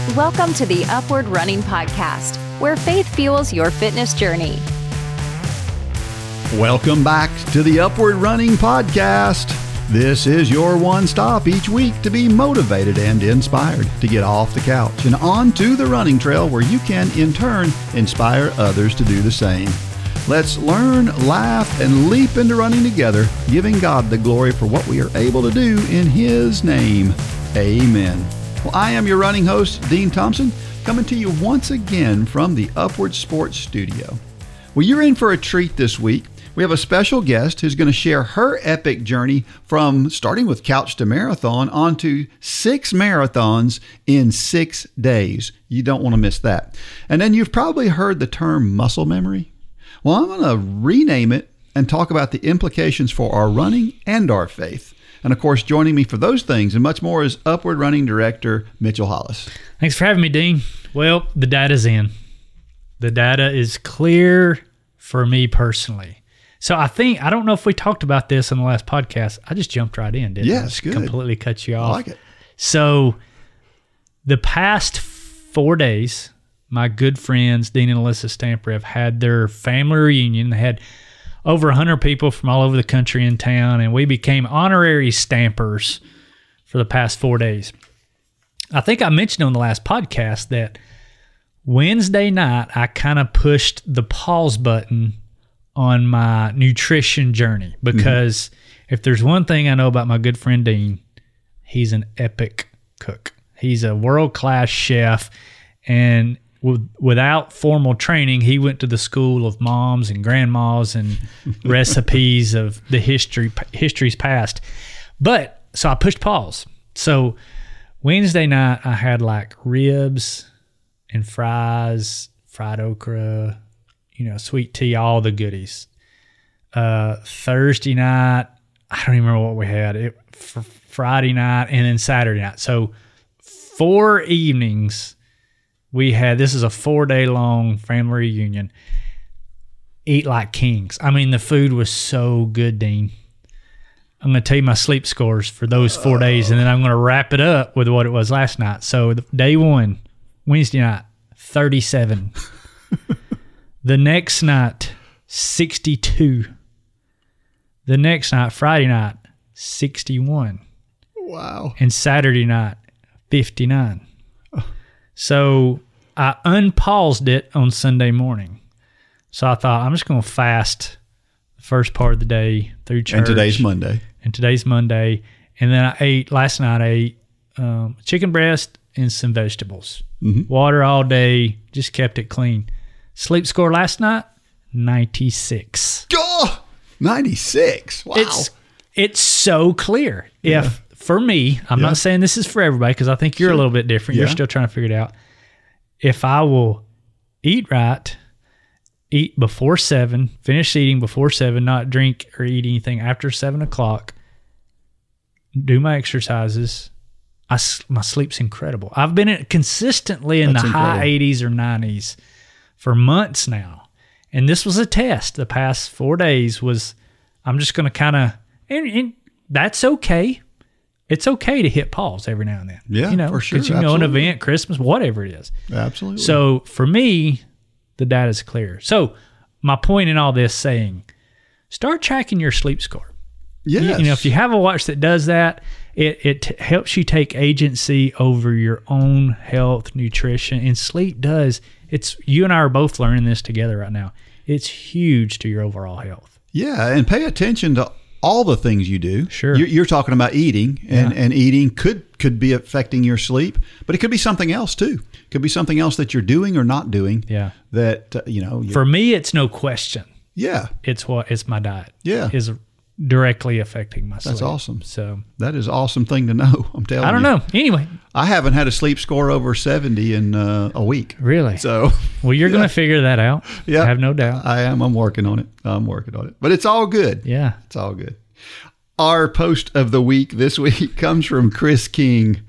Welcome to the Upward Running Podcast, where faith fuels your fitness journey. Welcome back to the Upward Running Podcast. This is your one stop each week to be motivated and inspired to get off the couch and onto the running trail where you can, in turn, inspire others to do the same. Let's learn, laugh, and leap into running together, giving God the glory for what we are able to do in His name. Amen. Well, I am your running host, Dean Thompson, coming to you once again from the Upward Sports Studio. Well, you're in for a treat this week. We have a special guest who's going to share her epic journey from starting with couch to marathon onto 6 marathons in 6 days. You don't want to miss that. And then you've probably heard the term muscle memory. Well, I'm going to rename it and talk about the implications for our running and our faith. And of course, joining me for those things and much more is Upward Running Director Mitchell Hollis. Thanks for having me, Dean. Well, the data's in. The data is clear for me personally. So I don't know if we talked about this in the last podcast. I just jumped right in, didn't I? Yes, good. Completely cut you off. I like it. So the past 4 days, my good friends, Dean and Alyssa Stamper, have had their family reunion. They had over 100 people from all over the country in town, and we became honorary Stampers for the past 4 days. I think I mentioned on the last podcast that Wednesday night, I kind of pushed the pause button on my nutrition journey because if there's one thing I know about my good friend Dean, he's an epic cook. He's a world-class chef, and without formal training, he went to the school of moms and grandmas and recipes of the history's past. But so I pushed pause. So Wednesday night, I had like ribs and fries, fried okra, sweet tea, all the goodies. Thursday night, I don't even remember what we had. Friday night and then Saturday night. So 4 evenings. We had, this is a 4-day long family reunion. Eat like kings. I mean, the food was so good, Dean. I'm going to tell you my sleep scores for those 4 days, and then I'm going to wrap it up with what it was last night. So day one, Wednesday night, 37. The next night, 62. The next night, Friday night, 61. Wow. And Saturday night, 59. So I unpaused it on Sunday morning. So I thought, I'm just going to fast the first part of the day through church. And today's Monday. And then last night I ate chicken breast and some vegetables. Mm-hmm. Water all day, just kept it clean. Sleep score last night, 96. Oh, 96. Wow. It's so clear. Yeah. For me, I'm not saying this is for everybody because I think you're a little bit different. Yeah. You're still trying to figure it out. If I will eat right, eat before 7, finish eating before 7, not drink or eat anything after 7 o'clock, do my exercises, my sleep's incredible. I've been consistently in the high 80s or 90s for months now. And this was a test. The past 4 days was, I'm just going to kind of, and that's okay. It's okay to hit pause every now and then. Yeah, for sure. Because an event, Christmas, whatever it is. Absolutely. So for me, the data's clear. So my point in all this saying, start tracking your sleep score. Yes. If you have a watch that does that, it helps you take agency over your own health, nutrition, and sleep does. You and I are both learning this together right now. It's huge to your overall health. Yeah, and pay attention to all the things you do. Sure. You're talking about eating, and eating could be affecting your sleep, but it could be something else too. It could be something else that you're doing or not doing. Yeah. That, For me, it's no question. Yeah. It's my diet. Yeah. Is directly affecting my sleep. That's awesome. So that is an awesome thing to know. I'm telling you. I don't know. Anyway. I haven't had a sleep score over 70 in a week. Really? So. Well, you're going to figure that out. Yeah. I have no doubt. I am. I'm working on it. But it's all good. Yeah. It's all good. Our post of the week this week comes from Chris King.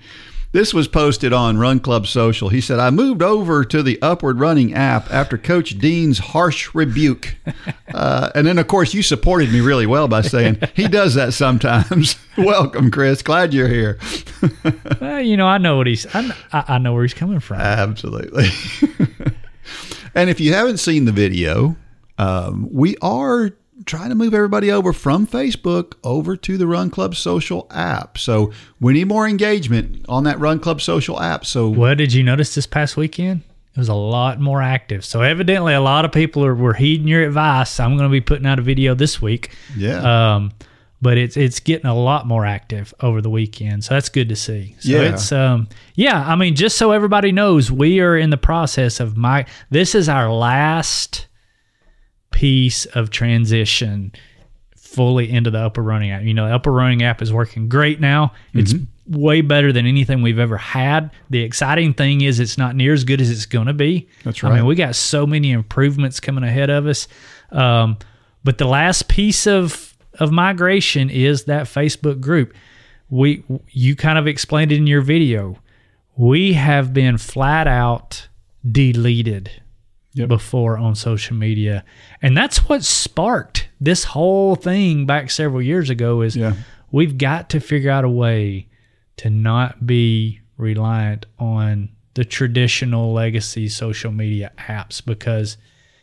This was posted on Run Club Social. He said, I moved over to the Upward Running app after Coach Dean's harsh rebuke. And then, of course, you supported me really well by saying he does that sometimes. Welcome, Chris. Glad you're here. I know what I know where he's coming from. Absolutely. And if you haven't seen the video, we are trying to move everybody over from Facebook over to the Run Club Social app. So we need more engagement on that Run Club Social app. So what did you notice this past weekend? It was a lot more active. So evidently a lot of people were heeding your advice. I'm going to be putting out a video this week. Yeah. But it's getting a lot more active over the weekend. So that's good to see. So it's just so everybody knows, we are in the process of this is our last piece of transition fully into the Upward Running app. The Upward Running app is working great now. It's way better than anything we've ever had. The exciting thing is it's not near as good as it's going to be. That's right. I mean, we got so many improvements coming ahead of us. But the last piece of migration is that Facebook group. You kind of explained it in your video. We have been flat out deleted before on social media. And that's what sparked this whole thing back several years ago is we've got to figure out a way to not be reliant on the traditional legacy social media apps because,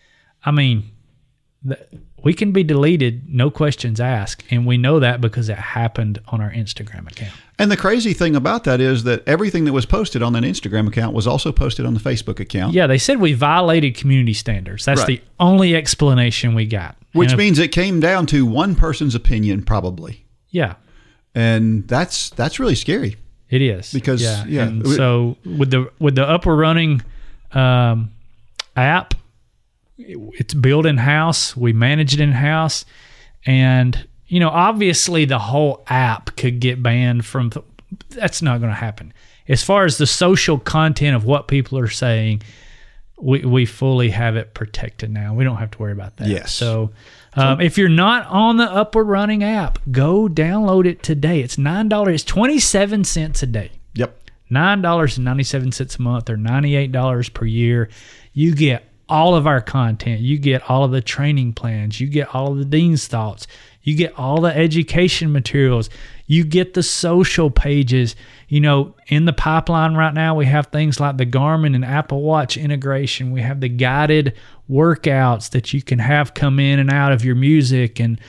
we can be deleted, no questions asked, and we know that because it happened on our Instagram account. And the crazy thing about that is that everything that was posted on that Instagram account was also posted on the Facebook account. Yeah, they said we violated community standards. That's the only explanation we got. Which means it came down to one person's opinion, probably. Yeah. And that's really scary. It is. Because, And so with the Upward Running app, it's built in-house. We manage it in-house. And, obviously the whole app could get banned from... That's not going to happen. As far as the social content of what people are saying, we fully have it protected now. We don't have to worry about that. Yes. So if you're not on the Upward Running app, go download it today. It's $9. It's 27 cents a day. Yep. $9.97 a month or $98 per year. You get all of our content. You get all of the training plans. You get all of the Dean's Thoughts. You get all the education materials. You get the social pages. In the pipeline right now, we have things like the Garmin and Apple Watch integration. We have the guided workouts that you can have come in and out of your music. And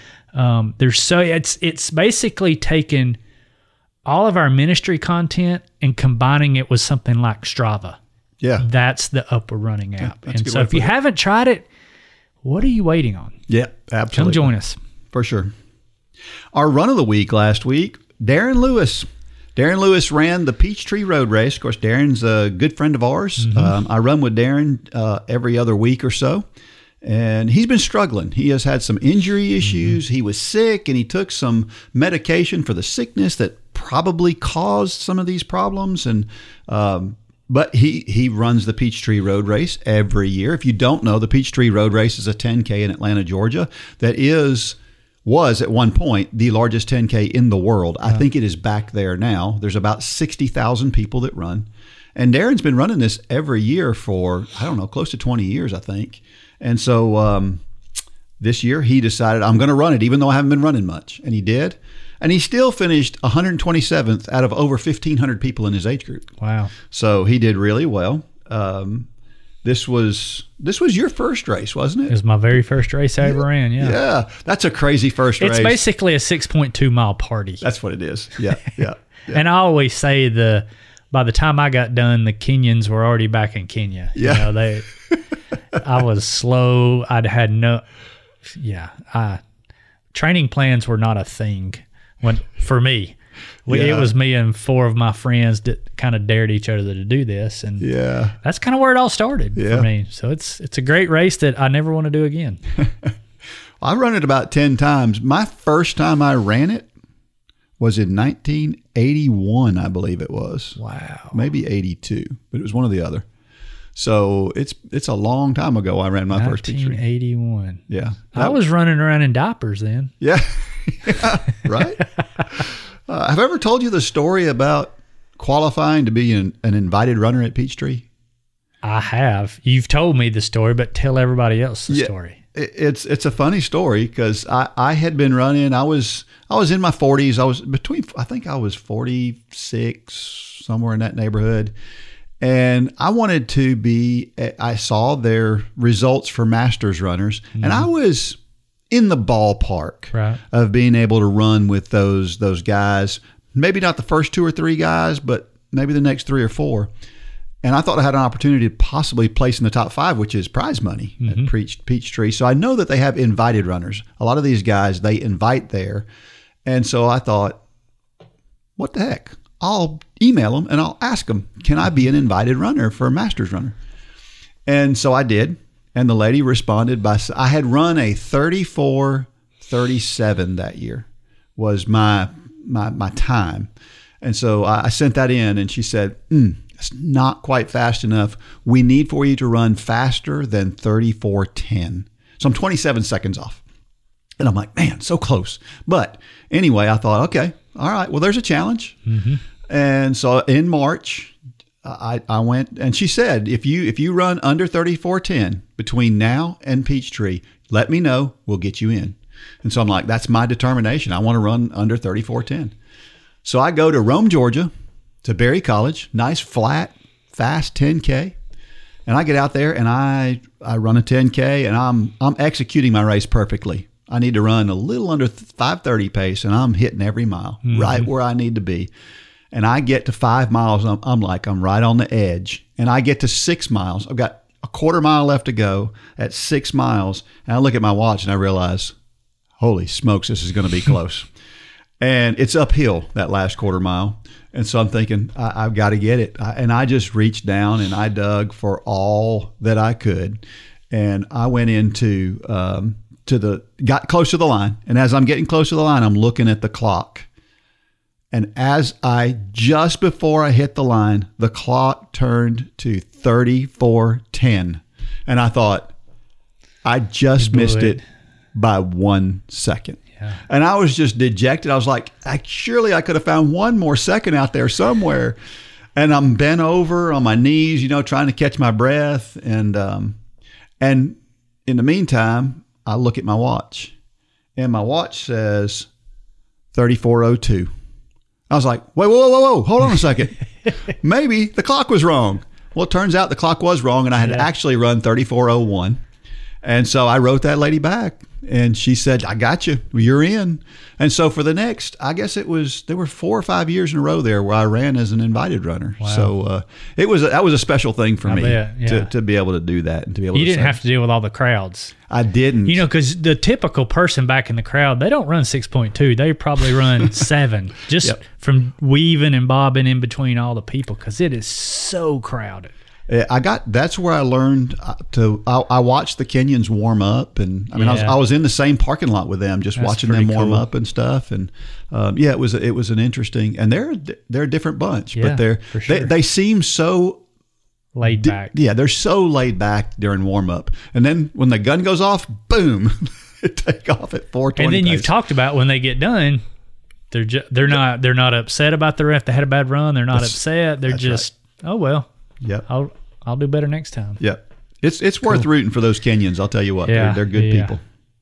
it's basically taken all of our ministry content and combining it with something like Strava. Yeah. That's the Upward Running app. And so if you haven't tried it, what are you waiting on? Yeah, absolutely. Come join us. For sure. Our run of the week last week, Darren Lewis. Darren Lewis ran the Peachtree Road Race. Of course, Darren's a good friend of ours. Mm-hmm. I run with Darren every other week or so. And he's been struggling. He has had some injury issues. Mm-hmm. He was sick, and he took some medication for the sickness that probably caused some of these problems. And but he runs the Peachtree Road Race every year. If you don't know, the Peachtree Road Race is a 10K in Atlanta, Georgia that was at one point the largest 10K in the world. I think it is back there now. There's about 60,000 people that run. And Darren's been running this every year for, close to 20 years, I think. And so this year he decided, I'm going to run it, even though I haven't been running much. And he did. And he still finished 127th out of over 1,500 people in his age group. Wow. So he did really well. This was your first race, wasn't it? It was my very first race I ever ran, yeah. Yeah, that's a crazy first race. It's basically a 6.2 mile party. That's what it is. Yeah. And I always say by the time I got done, the Kenyans were already back in Kenya. Yeah. I was slow. Training plans were not a thing for me. It was me and four of my friends that kind of dared each other to do this, and that's kind of where it all started for me. So it's a great race that I never want to do again. I've run it about 10 times. My first time I ran it was in 1981, I believe it was. Wow. Maybe 82, but it was one or the other. So it's a long time ago I ran my first Peachtree. 1981. Yeah. I was running around in diapers then. Yeah. Right? Have I ever told you the story about qualifying to be an invited runner at Peachtree? I have. You've told me the story, but tell everybody else the story. It's a funny story because I had been running. I was in my 40s. I think I was 46, somewhere in that neighborhood. And I wanted to be, I saw their results for Masters runners, and I was in the ballpark of being able to run with those guys. Maybe not the first 2 or 3 guys, but maybe the next 3 or 4. And I thought I had an opportunity to possibly place in the top 5, which is prize money at Peachtree. So I know that they have invited runners. A lot of these guys, they invite there. And so I thought, what the heck? I'll email them and I'll ask them, can I be an invited runner for a Masters runner? And so I did. And the lady responded by, I had run a 34:37 that year was my time. And so I sent that in and she said, it's not quite fast enough. We need for you to run faster than 34:10. So I'm 27 seconds off. And I'm like, man, so close. But anyway, I thought, okay, all right, well, there's a challenge. And so in March, I went, and she said, if you run under 34:10 between now and Peachtree, let me know. We'll get you in. And so I'm like, that's my determination. I want to run under 34:10. So I go to Rome, Georgia, to Berry College, nice, flat, fast 10K. And I get out there and I run a 10K and I'm executing my race perfectly. I need to run a little under 5:30 pace and I'm hitting every mile right where I need to be. And I get to 5 miles. I'm right on the edge. And I get to 6 miles. I've got a quarter mile left to go at 6 miles. And I look at my watch and I realize, holy smokes, this is going to be close. And it's uphill that last quarter mile. And so I'm thinking, I've got to get it. And I just reached down and I dug for all that I could. And I went into, got close to the line. And as I'm getting close to the line, I'm looking at the clock. And just before I hit the line, the clock turned to 34:10. And I thought, I just missed it by 1 second. Yeah. And I was just dejected. I was like, surely I could have found one more second out there somewhere. And I'm bent over on my knees, trying to catch my breath. And in the meantime, I look at my watch. And my watch says 34:02. I was like, whoa, hold on a second. Maybe the clock was wrong. Well, it turns out the clock was wrong, and I had actually run 34:01. And so I wrote that lady back, and she said, I got you. You're in. And so for the next, I guess there were 4 or 5 years in a row there where I ran as an invited runner. Wow. So that was a special thing for me to be able to do that. And to be able. You didn't have to deal with all the crowds. I didn't. Because the typical person back in the crowd, they don't run 6.2. They probably run 7, just from weaving and bobbing in between all the people because it is so crowded. That's where I learned I watched the Kenyans warm up, and I was in the same parking lot with them, just watching them warm up and stuff. And it was an interesting, and they're a different bunch, but they seem so laid back. Yeah, they're so laid back during warm up, and then when the gun goes off, boom, they take off at 4:20. And then you've talked about when they get done, they're not upset about the ref. They had a bad run. They're not upset. They're just oh well. Yeah, I'll do better next time. Yeah, it's worth rooting for those Kenyans. I'll tell you what, they're good people.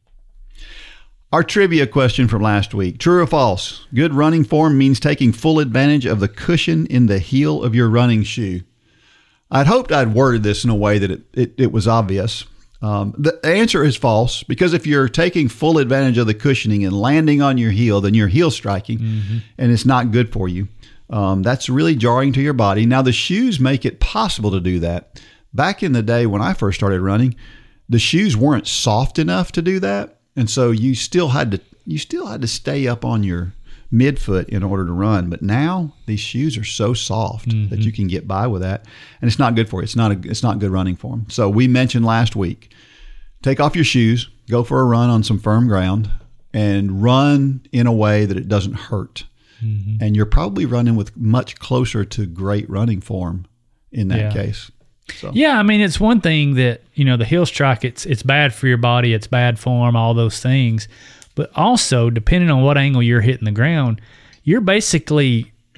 Our trivia question from last week: true or false? Good running form means taking full advantage of the cushion in the heel of your running shoe. I'd hoped I'd worded this in a way that it was obvious. The answer is false, because if you're taking full advantage of the cushioning and landing on your heel, then you're heel striking, and it's not good for you. That's really jarring to your body. Now, the shoes make it possible to do that. Back in the day when I first started running, the shoes weren't soft enough to do that, and so you still had to stay up on your midfoot in order to run. But now these shoes are so soft that you can get by with that, and it's not good for you. It's not good running form. So we mentioned last week, take off your shoes, go for a run on some firm ground, and run in a way that it doesn't hurt. And you're probably running with much closer to great running form in that case. So. Yeah, it's one thing that, the heel strike, it's bad for your body, it's bad form, all those things. But also, depending on what angle you're hitting the ground, you're basically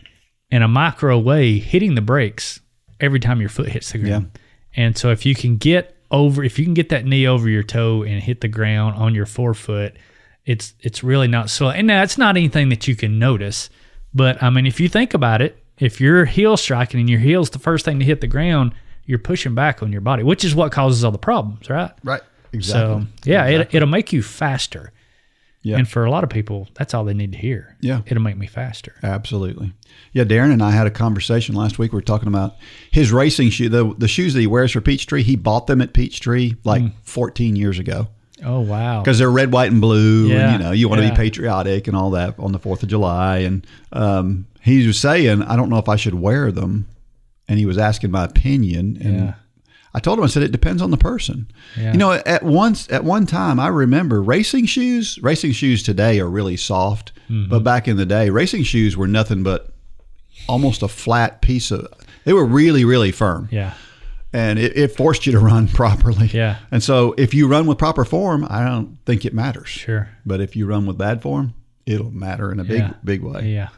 in a micro way hitting the brakes every time your foot hits the ground. Yeah. And so if you can get that knee over your toe and hit the ground on your forefoot, it's really not slow. And now it's not anything that you can notice, but I mean, if you think about it, if you're heel striking and your heel's the first thing to hit the ground, you're pushing back on your body, which is what causes all the problems, right? Right. Exactly. So yeah, exactly. It'll make you faster. Yeah. And for a lot of people, that's all they need to hear. Yeah. It'll make me faster. Absolutely. Yeah, Darren and I had a conversation last week. We were talking about his racing shoe, the shoes that he wears for Peachtree. He bought them at Peachtree 14 years ago. Oh, wow. Because they're red, white, and blue. Yeah. And, you want to be patriotic and all that on the 4th of July. And he was saying, I don't know if I should wear them. And he was asking my opinion. And I told him, I said, it depends on the person. Yeah. At one time, I remember racing shoes today are really soft. Mm-hmm. But back in the day, racing shoes were nothing but almost a flat piece they were really, really firm. Yeah. And it forced you to run properly. Yeah. And so if you run with proper form, I don't think it matters. Sure. But if you run with bad form, it'll matter in a big way. Yeah.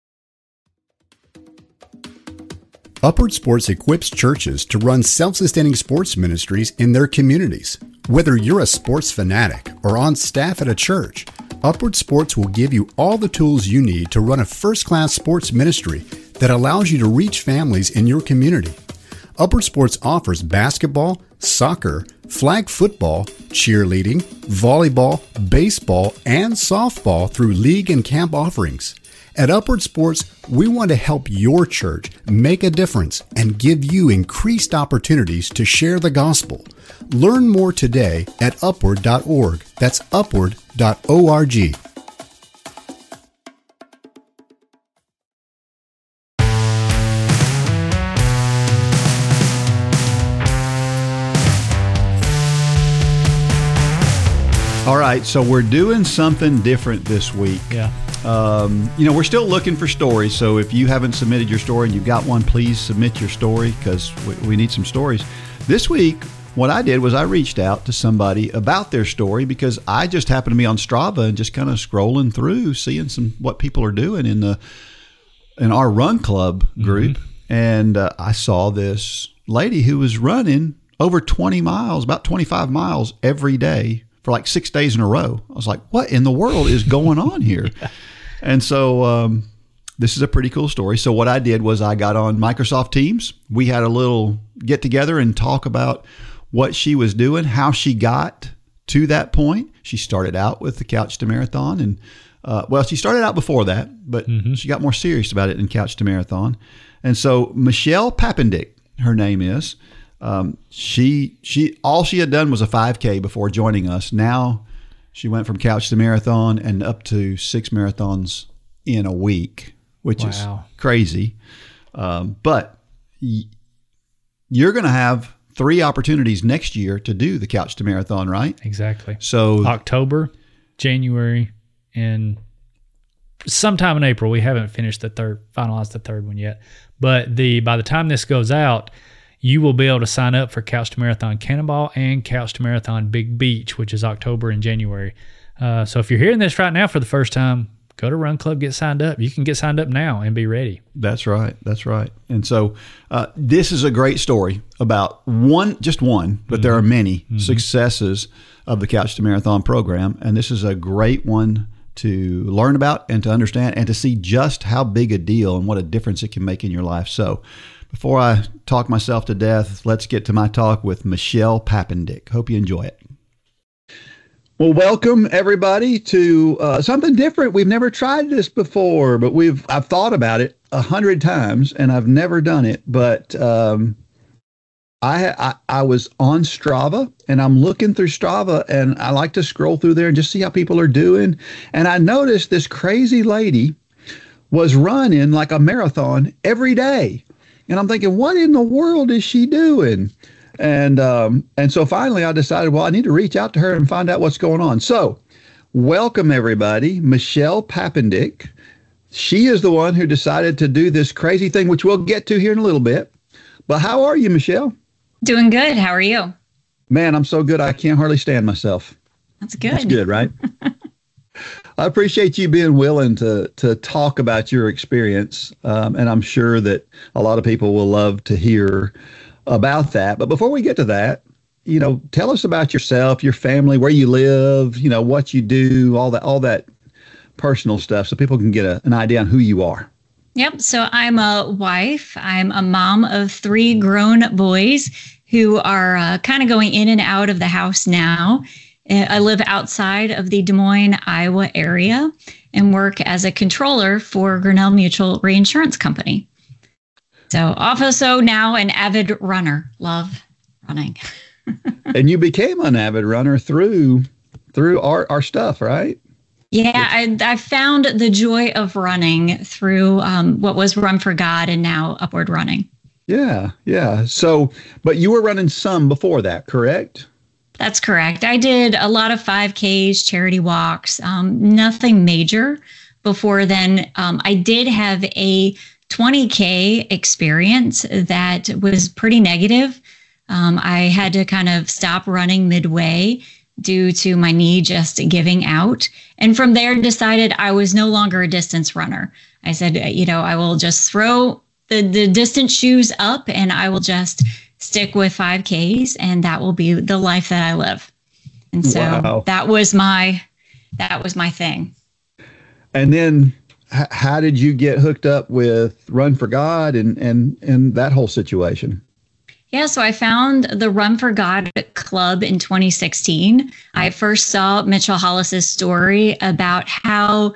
Upward Sports equips churches to run self-sustaining sports ministries in their communities. Whether you're a sports fanatic or on staff at a church, Upward Sports will give you all the tools you need to run a first-class sports ministry that allows you to reach families in your community. Upward Sports offers basketball, soccer, flag football, cheerleading, volleyball, baseball, and softball through league and camp offerings. At Upward Sports, we want to help your church make a difference and give you increased opportunities to share the gospel. Learn more today at upward.org. That's upward.org. All right, so we're doing something different this week. Yeah. We're still looking for stories, so if you haven't submitted your story and you've got one, please submit your story because we need some stories. This week, what I did was I reached out to somebody about their story because I just happened to be on Strava and just kind of scrolling through, seeing what people are doing in our run club group. Mm-hmm. And I saw this lady who was running over 20 miles, about 25 miles every day for like 6 days in a row. I was like, what in the world is going on here? Yeah. And so this is a pretty cool story. So what I did was I got on Microsoft Teams. We had a little get together and talk about what she was doing, how she got to that point. She started out with the Couch to Marathon. And she started out before that, but she got more serious about it in Couch to Marathon. And so Michelle Papendick, her name is, she all she had done was a 5K before joining us. Now she went from Couch to Marathon and up to 6 marathons in a week, which is crazy. But you're going to have 3 opportunities next year to do the Couch to Marathon, right? Exactly. So October, January, and sometime in April. We haven't finished finalized the third one yet. But by the time this goes out, you will be able to sign up for Couch to Marathon Cannonball and Couch to Marathon Big Beach, which is October and January. So if you're hearing this right now for the first time, go to Run Club, get signed up. You can get signed up now and be ready. That's right. That's right. And so this is a great story about just one, but there are many successes of the Couch to Marathon program. And this is a great one to learn about and to understand and to see just how big a deal and what a difference it can make in your life. So before I talk myself to death, let's get to my talk with Michelle Papendick. Hope you enjoy it. Well, welcome everybody to something different. We've never tried this before, but I've thought about it 100 times and I've never done it. But I was on Strava and I'm looking through Strava and I like to scroll through there and just see how people are doing. And I noticed this crazy lady was running like a marathon every day. And I'm thinking, what in the world is she doing? And so finally I decided, well, I need to reach out to her and find out what's going on. So welcome everybody, Michelle Papendick. She is the one who decided to do this crazy thing, which we'll get to here in a little bit. But how are you, Michelle? Doing good. How are you? Man, I'm so good I can't hardly stand myself. That's good. That's good, right? I appreciate you being willing to talk about your experience, and I'm sure that a lot of people will love to hear about that. But before we get to that, tell us about yourself, your family, where you live, what you do, all that personal stuff, so people can get an idea on who you are. Yep. So I'm a wife. I'm a mom of 3 grown boys who are kind of going in and out of the house now. I live outside of the Des Moines, Iowa area and work as a controller for Grinnell Mutual Reinsurance Company. So also now an avid runner. Love running. And you became an avid runner through our stuff, right? Yeah, I found the joy of running through what was Run for God and now Upward Running. Yeah. So, but you were running some before that, correct? That's correct. I did a lot of 5Ks, charity walks, nothing major before then. I did have a 20K experience that was pretty negative. I had to kind of stop running midway due to my knee just giving out. And from there decided I was no longer a distance runner. I said, I will just throw the distance shoes up and I will just stick with 5Ks and that will be the life that I live. And so that was my thing. And then how did you get hooked up with Run for God and that whole situation? Yeah, so I found the Run for God Club in 2016. I first saw Mitchell Hollis's story about how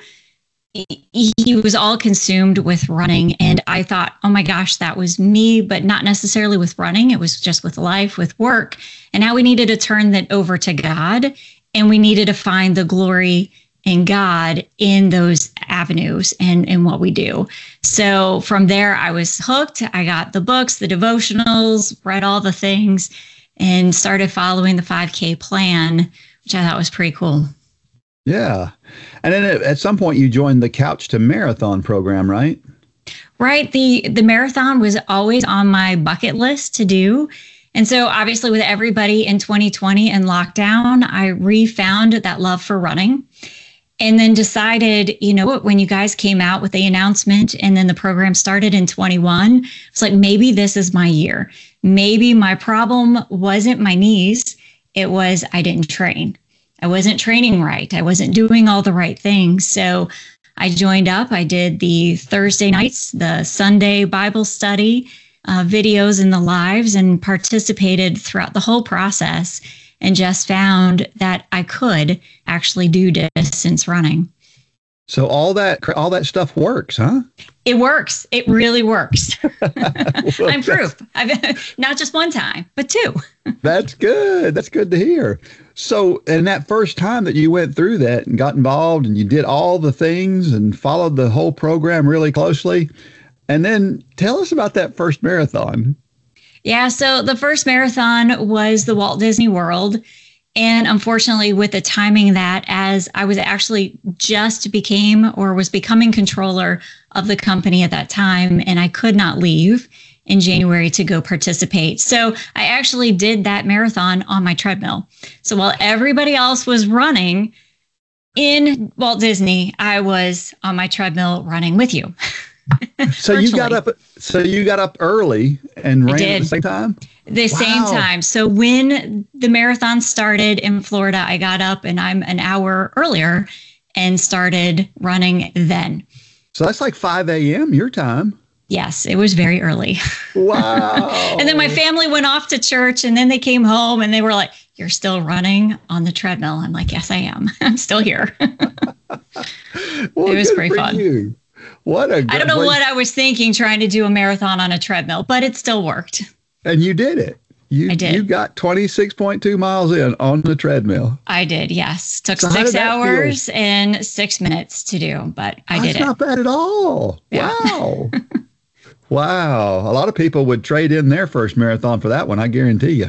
he was all consumed with running. And I thought, oh my gosh, that was me, but not necessarily with running. It was just with life, with work. And now we needed to turn that over to God. And we needed to find the glory in God in those avenues and in what we do. So from there, I was hooked. I got the books, the devotionals, read all the things, and started following the 5K plan, which I thought was pretty cool. Yeah. And then at some point you joined the Couch to Marathon program, right? Right. The marathon was always on my bucket list to do. And so obviously with everybody in 2020 and lockdown, I refound that love for running. And then decided, when you guys came out with the announcement and then the program started in 21, it's like, maybe this is my year. Maybe my problem wasn't my knees. It was I didn't train. I wasn't training right. I wasn't doing all the right things. So I joined up. I did the Thursday nights, the Sunday Bible study, videos and the lives, and participated throughout the whole process. And just found that I could actually do distance running. So all that stuff works, huh? It works. It really works. I'm proof. I've not just one time, but 2. That's good. That's good to hear. So, and that first time that you went through that and got involved and you did all the things and followed the whole program really closely, and then tell us about that first marathon. Yeah, so the first marathon was the Walt Disney World. And unfortunately, with the timing that as I was actually was becoming controller of the company at that time, and I could not leave in January to go participate. So I actually did that marathon on my treadmill. So while everybody else was running in Walt Disney, I was on my treadmill running with you. So you got up early and ran at the same time? The same time. So when the marathon started in Florida, I got up and I'm an hour earlier and started running then. So that's like 5 a.m. your time. Yes, it was very early. Wow. And then my family went off to church and then they came home and they were like, "You're still running on the treadmill?" I'm like, "Yes, I am. I'm still here." Well, it was pretty fun. You. I don't know what I was thinking trying to do a marathon on a treadmill, but it still worked. And you did it. I did. You got 26.2 miles in on the treadmill. I did, yes. Took 6 hours and 6 minutes to do, but I did it. That's not bad at all. Yeah. Wow. Wow. A lot of people would trade in their first marathon for that one, I guarantee you.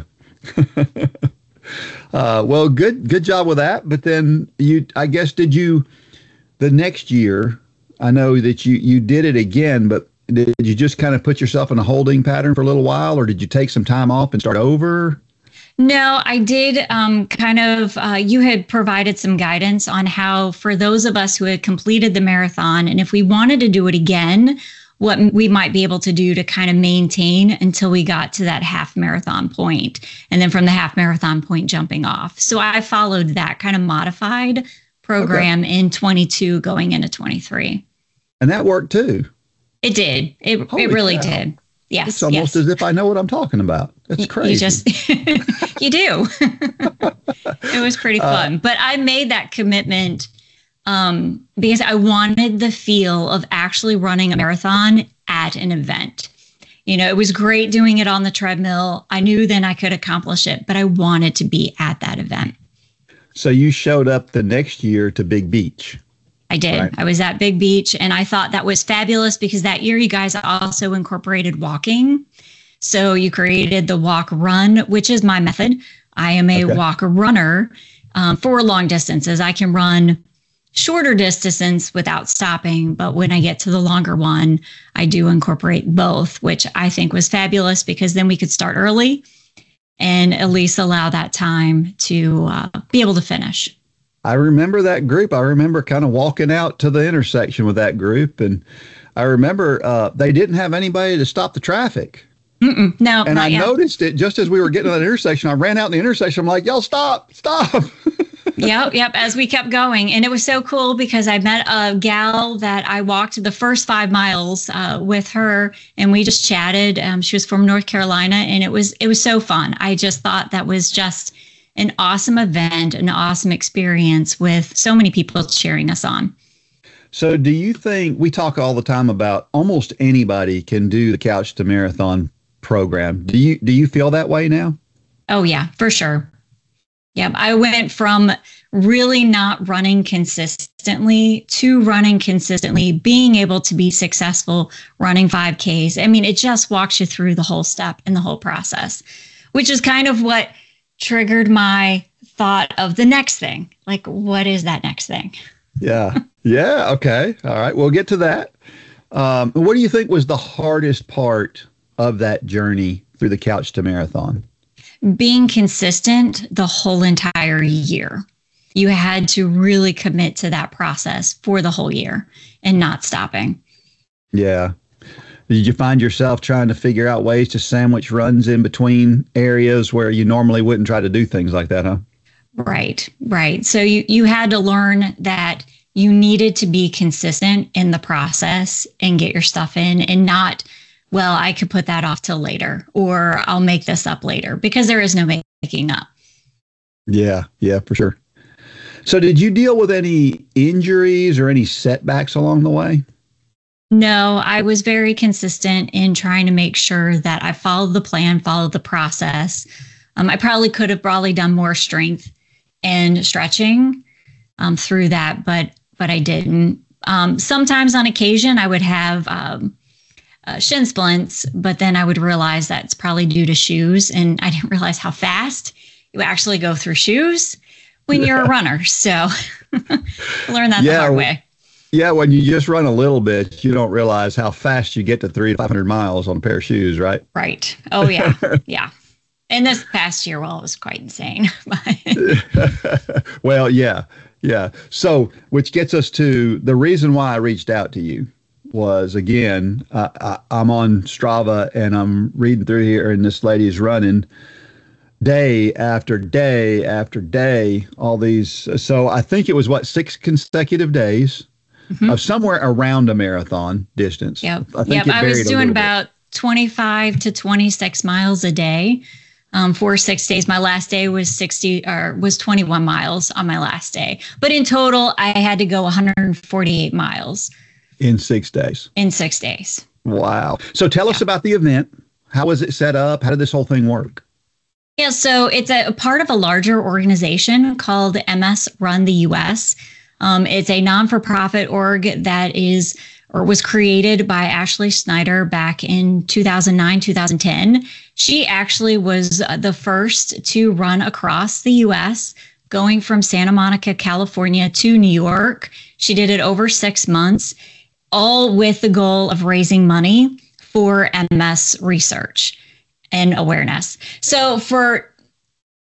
Well, good job with that. But then the next year, I know that you did it again, but did you just kind of put yourself in a holding pattern for a little while, or did you take some time off and start over? No, I did you had provided some guidance on how, for those of us who had completed the marathon, and if we wanted to do it again, what we might be able to do to kind of maintain until we got to that half marathon point, and then from the half marathon point jumping off. So I followed that kind of modified program in 22 going into 23. And that worked too. It did. It really did. Yes. It's almost as if I know what I'm talking about. That's crazy. You do. It was pretty fun. But I made that commitment because I wanted the feel of actually running a marathon at an event. You know, it was great doing it on the treadmill. I knew then I could accomplish it, but I wanted to be at that event. So you showed up the next year to Big Beach. I did. Right. I was at Big Beach, and I thought that was fabulous because that year you guys also incorporated walking. So you created the walk run, which is my method. I am a walk runner for long distances. I can run shorter distance without stopping, but when I get to the longer one, I do incorporate both, which I think was fabulous because then we could start early and at least allow that time to be able to finish. I remember that group. I remember kind of walking out to the intersection with that group. And I remember they didn't have anybody to stop the traffic. No. And I noticed it just as we were getting to that intersection. I ran out in the intersection. I'm like, y'all stop. Yep. As we kept going. And it was so cool because I met a gal that I walked the first 5 miles with her, and we just chatted. She was from North Carolina, and it was so fun. I just thought that was just an awesome event, an awesome experience with so many people cheering us on. So do you think, we talk all the time about almost anybody can do the Couch to Marathon program. Do you feel that way now? Oh yeah, for sure. Yep. I went from really not running consistently to running consistently, being able to be successful running 5Ks. I mean, it just walks you through the whole step and the whole process, which is kind of what triggered my thought of the next thing. Like, what is that next thing? Yeah. Okay. All right. We'll get to that. What do you think was the hardest part of that journey through the Couch to Marathon? Being consistent the whole entire year. You had to really commit to that process for the whole year and not stopping. Yeah. Did you find yourself trying to figure out ways to sandwich runs in between areas where you normally wouldn't try to do things like that, huh? Right. So you had to learn that you needed to be consistent in the process and get your stuff in, and not, well, I could put that off till later, or I'll make this up later, because there is no making up. Yeah, for sure. So did you deal with any injuries or any setbacks along the way? No, I was very consistent in trying to make sure that I followed the plan, followed the process. I probably could have done more strength and stretching through that, but I didn't. Sometimes on occasion I would have shin splints, but then I would realize that's probably due to shoes, and I didn't realize how fast you actually go through shoes when you're a runner. So I learned that the hard way. Yeah, when you just run a little bit, you don't realize how fast you get to 300 to 500 miles on a pair of shoes, right? Right. Oh, yeah. Yeah. And this past year, well, it was quite insane. Well, yeah. So, which gets us to the reason why I reached out to you was, again, I'm on Strava and I'm reading through here, and this lady's running day after day after day, all these. So I think it was 6 consecutive days. Of somewhere around a marathon distance. Yep. I was doing about 25 to 26 miles a day for 6 days. My last day was 21 miles on my last day. But in total, I had to go 148 miles. In 6 days. In 6 days. Wow. So tell us about the event. How was it set up? How did this whole thing work? Yeah, so it's a part of a larger organization called MS Run the US. It's a non-for-profit org that was created by Ashley Snyder back in 2009, 2010. She actually was the first to run across the U.S., going from Santa Monica, California to New York. She did it over 6 months, all with the goal of raising money for MS research and awareness. So for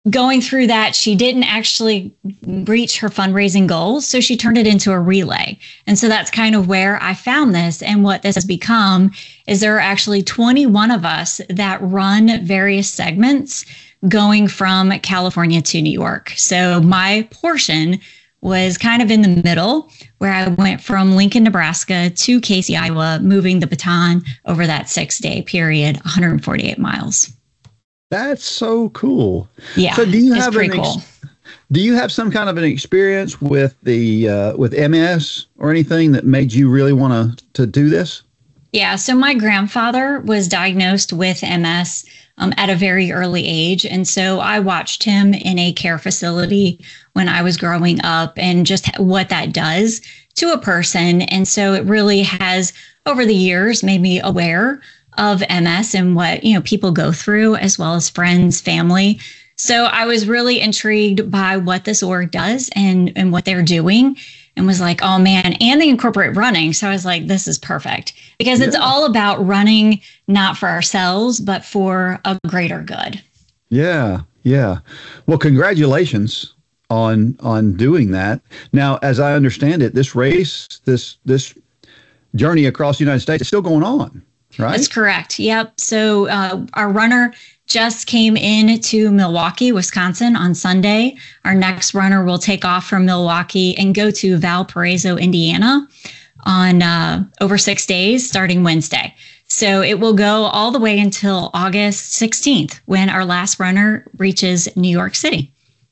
going through that, she didn't actually reach her fundraising goals. So she turned it into a relay. And so that's kind of where I found this. And what this has become is there are actually 21 of us that run various segments going from California to New York. So my portion was kind of in the middle, where I went from Lincoln, Nebraska to Casey, Iowa, moving the baton over that 6-day period, 148 miles. That's so cool. Yeah, so do you it's have pretty cool. Do you have some kind of an experience with the with MS or anything that made you really want to do this? Yeah, so my grandfather was diagnosed with MS at a very early age. And so I watched him in a care facility when I was growing up and just what that does to a person. And so it really has, over the years, made me aware of MS and what, people go through, as well as friends, family. So I was really intrigued by what this org does and what they're doing, and was like, oh man, and they incorporate running. So I was like, this is perfect, because it's all about running, not for ourselves, but for a greater good. Yeah. Yeah. Well, congratulations on doing that. Now, as I understand it, this race, this journey across the United States is still going on. Right? That's correct. Yep. So our runner just came into Milwaukee, Wisconsin on Sunday. Our next runner will take off from Milwaukee and go to Valparaiso, Indiana on over 6 days starting Wednesday. So it will go all the way until August 16th, when our last runner reaches New York City.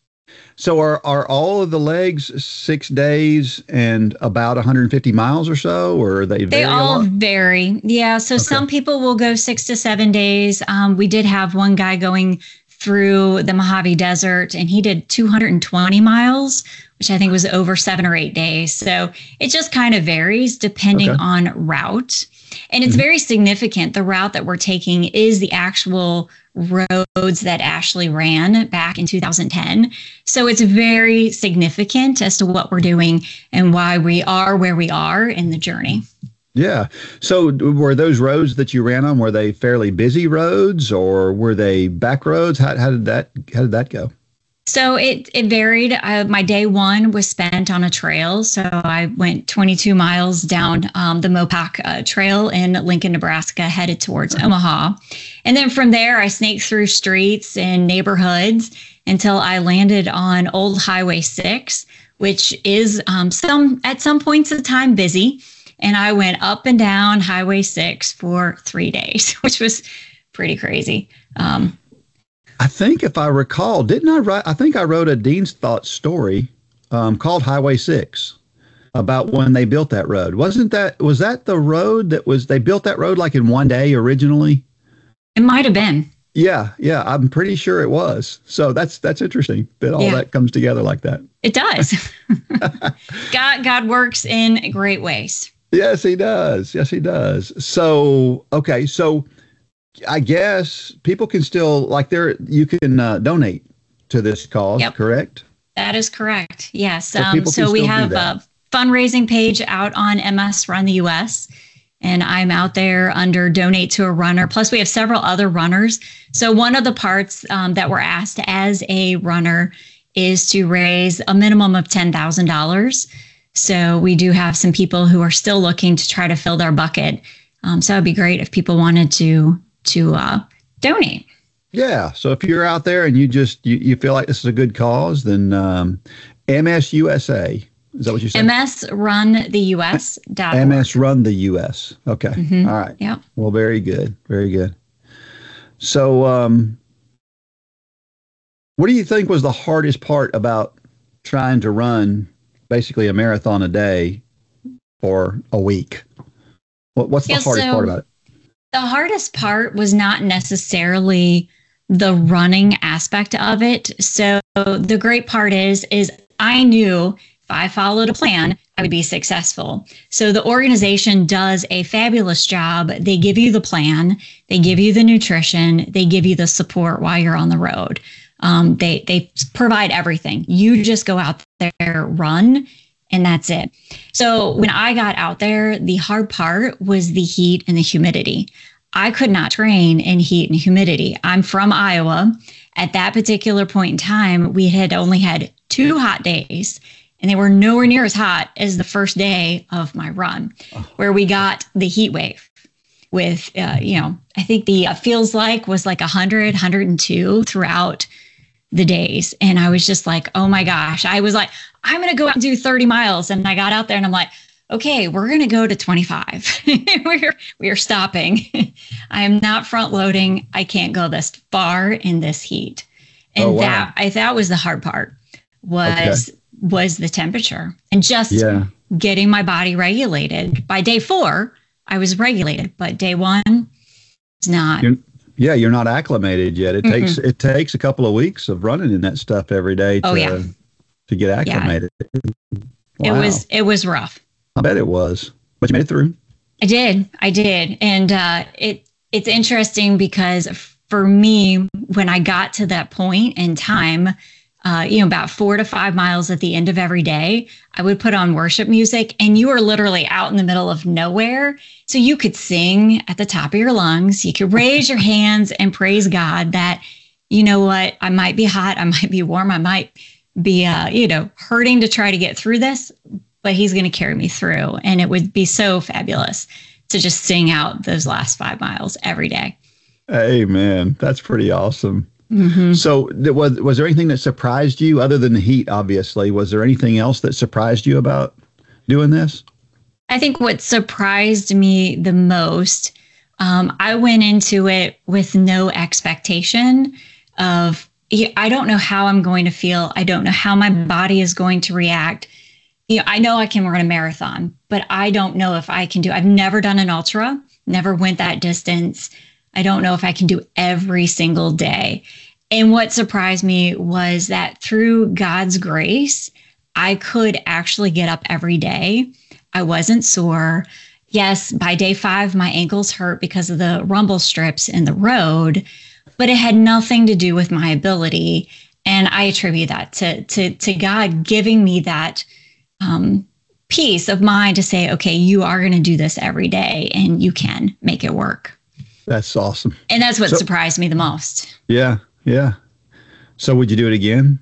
So are all of the legs 6 days and about 150 miles or so, or are they vary? They all vary. Yeah. So some people will go 6 to 7 days. We did have one guy going through the Mojave Desert, and he did 220 miles, which I think was over 7 or 8 days. So it just kind of varies depending on route. And it's very significant. The route that we're taking is the actual roads that Ashley ran back in 2010. So it's very significant as to what we're doing and why we are where we are in the journey. Yeah. So were those roads that you ran on, were they fairly busy roads, or were they back roads? How did that go? So it varied. My day one was spent on a trail. So I went 22 miles down the Mopac Trail in Lincoln, Nebraska, headed towards Omaha. And then from there, I snaked through streets and neighborhoods until I landed on Old Highway 6, which is at some points of time busy. And I went up and down Highway 6 for 3 days, which was pretty crazy. I think if I recall, I think I wrote a Dean's Thoughts story called Highway 6 about when they built that road. Was that the road they built that road like in 1 day originally? It might have been. Yeah. I'm pretty sure it was. So that's interesting that all that comes together like that. It does. God works in great ways. Yes, he does. Yes, he does. So, okay. So I guess people can still you can donate to this cause, correct? That is correct. Yes. So we have a fundraising page out on MS Run the US, and I'm out there under Donate to a Runner. Plus, we have several other runners. So one of the parts that we're asked as a runner is to raise a minimum of $10,000. So we do have some people who are still looking to try to fill their bucket. So it'd be great if people wanted to donate. Yeah. So if you're out there and you feel like this is a good cause, then MS USA. Is that what you said? MSRuntheus.org. MS Run the US. Okay. Mm-hmm. All right. Yeah. Well, very good. Very good. So what do you think was the hardest part about trying to run basically a marathon a day for a week? What's the hardest part about it? The hardest part was not necessarily the running aspect of it. So the great part is I knew if I followed a plan, I would be successful. So the organization does a fabulous job. They give you the plan, they give you the nutrition, they give you the support while you're on the road. They provide everything. You just go out there, run, and that's it. So when I got out there, the hard part was the heat and the humidity. I could not train in heat and humidity. I'm from Iowa. At that particular point in time, we had only had 2 hot days, and they were nowhere near as hot as the first day of my run, where we got the heat wave with, I think the feels like was like 100, 102 throughout the days. And I was just like, oh my gosh, I was like, I'm going to go out and do 30 miles. And I got out there and I'm like, okay, we're going to go to 25. we're stopping. I am not front loading. I can't go this far in this heat. And that was the hard part was the temperature and just getting my body regulated. By day 4, I was regulated, but day 1 is not. You're not acclimated yet. It takes a couple of weeks of running in that stuff every day to get acclimated. Yeah. Wow. It was rough. I bet it was, but you made it through. I did. And it's interesting because for me, when I got to that point in time, about 4 to 5 miles at the end of every day, I would put on worship music, and you were literally out in the middle of nowhere. So you could sing at the top of your lungs. You could raise your hands and praise God that, you know what, I might be hot, I might be warm, I might be, hurting to try to get through this, but he's going to carry me through. And it would be so fabulous to just sing out those last 5 miles every day. Amen. That's pretty awesome. Mm-hmm. So was there anything that surprised you other than the heat, obviously? Was there anything else that surprised you about doing this? I think what surprised me the most, I went into it with no expectation of, I don't know how I'm going to feel. I don't know how my body is going to react. I know I can run a marathon, but I don't know if I can I've never done an ultra, never went that distance. I don't know if I can do every single day. And what surprised me was that through God's grace, I could actually get up every day. I wasn't sore. Yes, by day 5, my ankles hurt because of the rumble strips in the road, but it had nothing to do with my ability. And I attribute that to God giving me that peace of mind to say, okay, you are going to do this every day and you can make it work. That's awesome. And that's what surprised me the most. Yeah. So would you do it again?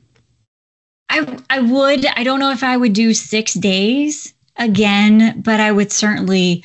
I would. I don't know if I would do 6 days again, but I would certainly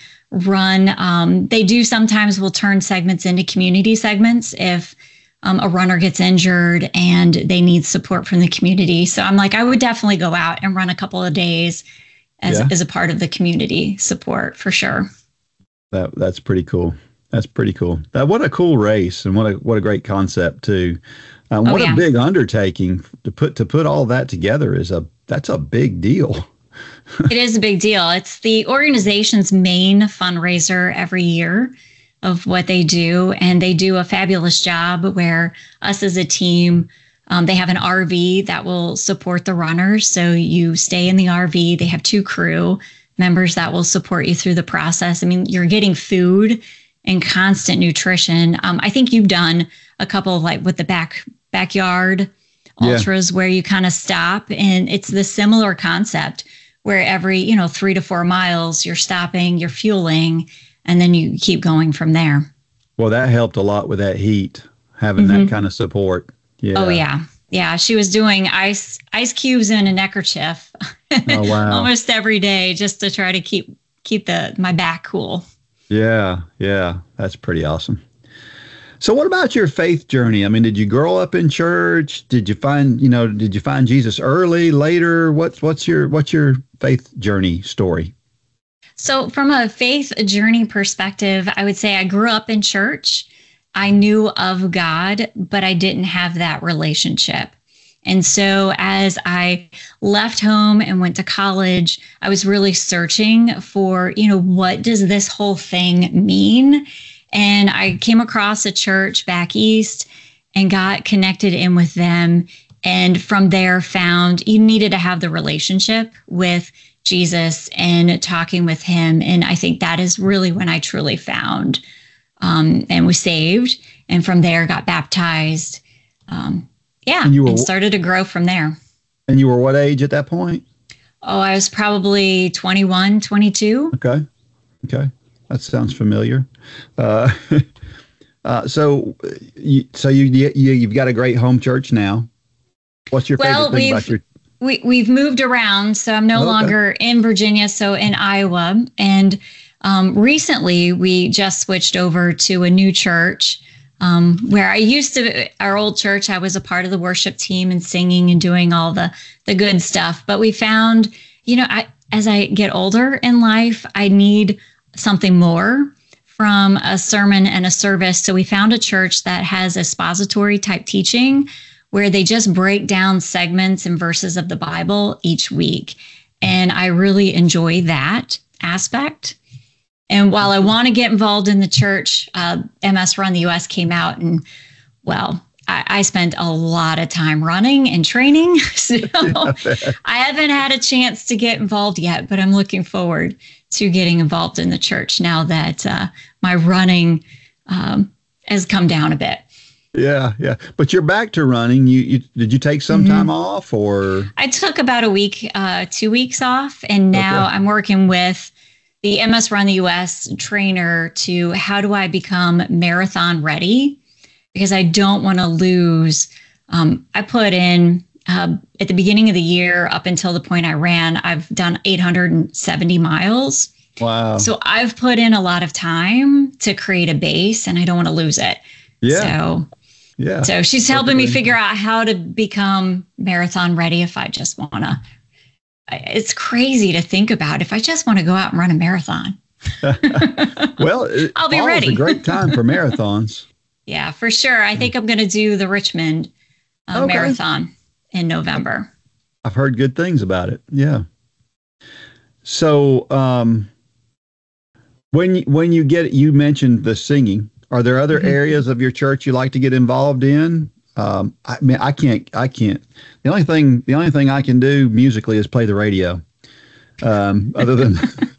run. They do sometimes will turn segments into community segments if a runner gets injured and they need support from the community. So I'm like, I would definitely go out and run a couple of days as a part of the community support for sure. That's pretty cool. That's pretty cool. What a cool race, and what a great concept too. A big undertaking to put all that together that's a big deal. It is a big deal. It's the organization's main fundraiser every year of what they do, and they do a fabulous job where us as a team, they have an RV that will support the runners. So you stay in the RV. They have 2 crew members that will support you through the process. I mean, you're getting food and constant nutrition. I think you've done a couple of with the backyard ultras where you kind of stop, and it's the similar concept where every 3 to 4 miles you're stopping, you're fueling, and then you keep going from there. Well, that helped a lot with that heat, having that kind of support. Yeah. Oh yeah. She was doing ice cubes in a neckerchief oh, wow. almost every day just to try to keep my back cool. Yeah. That's pretty awesome. So what about your faith journey? I mean, did you grow up in church? Did you find Jesus early, later? What's your faith journey story? So from a faith journey perspective, I would say I grew up in church. I knew of God, but I didn't have that relationship. And so as I left home and went to college, I was really searching for, what does this whole thing mean? And I came across a church back east and got connected in with them. And from there found you needed to have the relationship with Jesus and talking with him. And I think that is really when I truly found and was saved. And from there got baptized. And started to grow from there. And you were what age at that point? Oh, I was probably 21, 22. Okay. That sounds familiar. You've got a great home church now. What's your favorite thing about your? We've moved around, so I'm no longer in Virginia, so in Iowa. And recently, we just switched over to a new church where I used to. Our old church, I was a part of the worship team and singing and doing all the good stuff. But we found, as I get older in life, I need something more from a sermon and a service. So we found a church that has expository type teaching, where they just break down segments and verses of the Bible each week. And I really enjoy that aspect. And while I want to get involved in the church, MS Run the US came out, and I spent a lot of time running and training. So I haven't had a chance to get involved yet, but I'm looking forward to getting involved in the church now that my running has come down a bit. Yeah. But you're back to running. Did you take some time off, or? I took about a week, 2 weeks off, and now I'm working with the MS Run the US trainer to how do I become marathon ready, because I don't want to lose. I put in at the beginning of the year up until the point I ran, I've done 870 miles. Wow. So I've put in a lot of time to create a base, and I don't want to lose it. Yeah. So she's helping me figure out how to become marathon ready if I just want to. It's crazy to think about if I just want to go out and run a marathon. Well, I'll be ready. It's a great time for marathons. Yeah, for sure. I think I'm going to do the Richmond marathon in November. I've heard good things about it. Yeah. So when you mentioned the singing. Are there other areas of your church you like to get involved in? I can't. The only thing I can do musically is play the radio. Other than,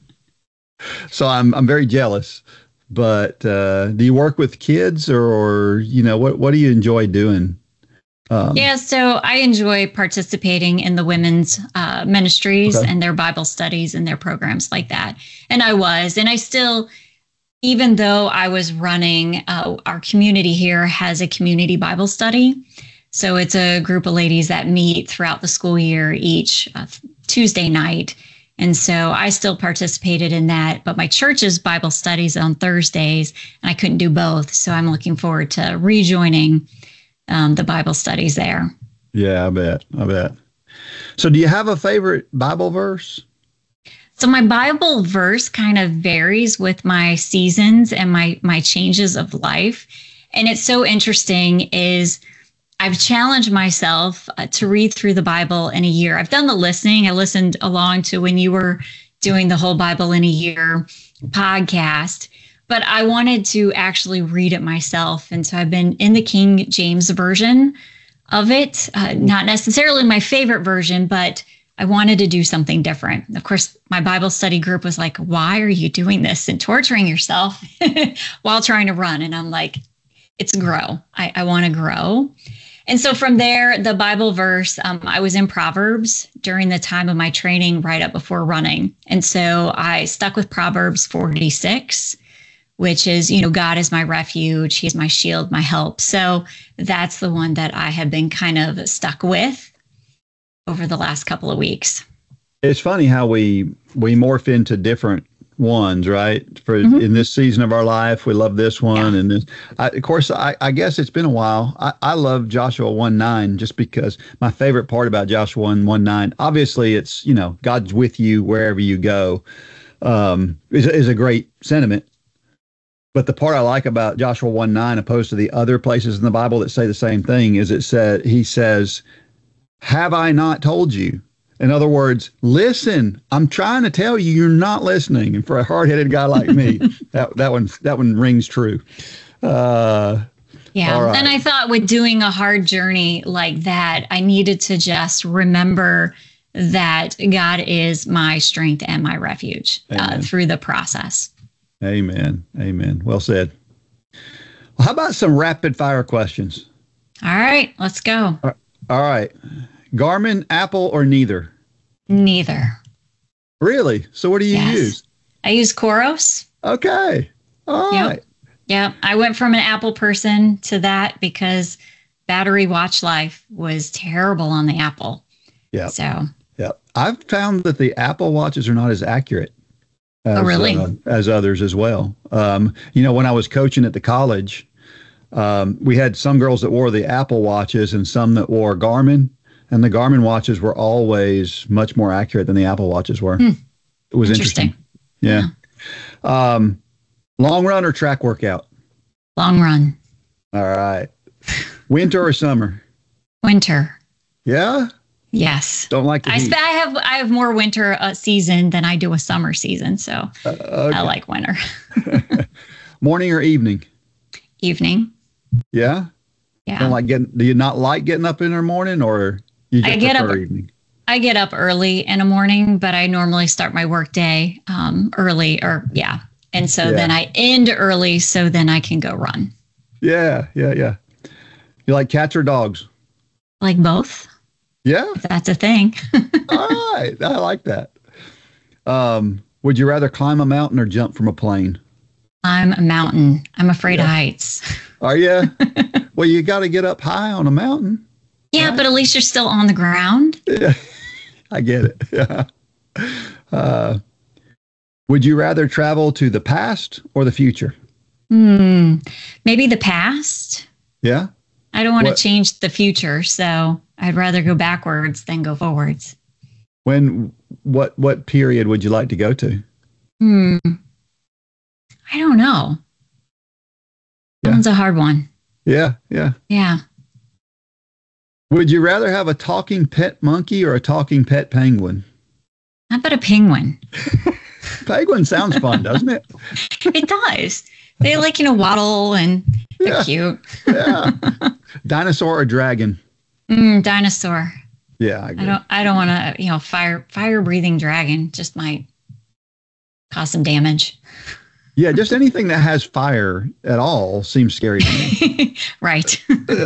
so I'm very jealous. But do you work with kids, or what do you enjoy doing? So I enjoy participating in the women's ministries and their Bible studies and their programs like that. And I still. Even though I was running, our community here has a community Bible study. So it's a group of ladies that meet throughout the school year each Tuesday night. And so I still participated in that. But my church's Bible studies on Thursdays, and I couldn't do both. So I'm looking forward to rejoining the Bible studies there. Yeah, I bet. So do you have a favorite Bible verse? So my Bible verse kind of varies with my seasons and my changes of life. And it's so interesting is I've challenged myself to read through the Bible in a year. I've done the listening. I listened along to when you were doing the whole Bible in a year podcast, but I wanted to actually read it myself. And so I've been in the King James version of it, not necessarily my favorite version, but I wanted to do something different. Of course, my Bible study group was like, why are you doing this and torturing yourself while trying to run? And I'm like, it's grow. I want to grow. And so from there, the Bible verse, I was in Proverbs during the time of my training right up before running. And so I stuck with Proverbs 46, which is, God is my refuge. He's my shield, my help. So that's the one that I have been kind of stuck with over the last couple of weeks. It's funny how we morph into different ones, right? In this season of our life, we love this one. And this, of course, I guess it's been a while. I love Joshua 1:9 just because my favorite part about Joshua 1:9, obviously it's, God's with you wherever you go, is a great sentiment. But the part I like about Joshua 1:9, opposed to the other places in the Bible that say the same thing, is he says, have I not told you? In other words, listen, I'm trying to tell you, you're not listening. And for a hard-headed guy like me, that one rings true. Right. And I thought with doing a hard journey like that, I needed to just remember that God is my strength and my refuge through the process. Amen. Well said. Well, how about some rapid fire questions? All right, let's go. All right. Garmin, Apple, or neither? Neither. Really? So what do you use? I use Coros. Okay. All right. Yeah, I went from an Apple person to that because battery watch life was terrible on the Apple. Yeah. So, Yeah. I've found that the Apple watches are not as accurate as, really? As others as well. When I was coaching at the college, we had some girls that wore the Apple watches and some that wore Garmin, and the Garmin watches were always much more accurate than the Apple watches were. It was interesting. Yeah. Long run or track workout? Long run. All right. Winter or summer? Winter. Yeah? Yes. Don't like the heat. I have more winter season than I do a summer season, so okay. I like winter. Morning or evening? Evening. Yeah? Yeah. Do you not like getting up in the morning, or you just prefer evening? I get up early in the morning, but I normally start my work day early And so then I end early so then I can go run. Yeah. You like cats or dogs? Like both. Yeah. If that's a thing. All right. I like that. Would you rather climb a mountain or jump from a plane? I'm a mountain. I'm afraid of heights. Are you? Well, you got to get up high on a mountain. Yeah, right? But at least you're still on the ground. Yeah, I get it. Yeah. Would you rather travel to the past or the future? Maybe the past. Yeah. I don't want to change the future, so I'd rather go backwards than go forwards. What period would you like to go to? I don't know. That one's a hard one. Yeah. Would you rather have a talking pet monkey or a talking pet penguin? How about a penguin? Penguin sounds fun, doesn't it? It does. They waddle and they're cute. Yeah. Dinosaur or dragon? Dinosaur. Yeah, I don't want to, fire breathing dragon just might cause some damage. Yeah, just anything that has fire at all seems scary to me. Right.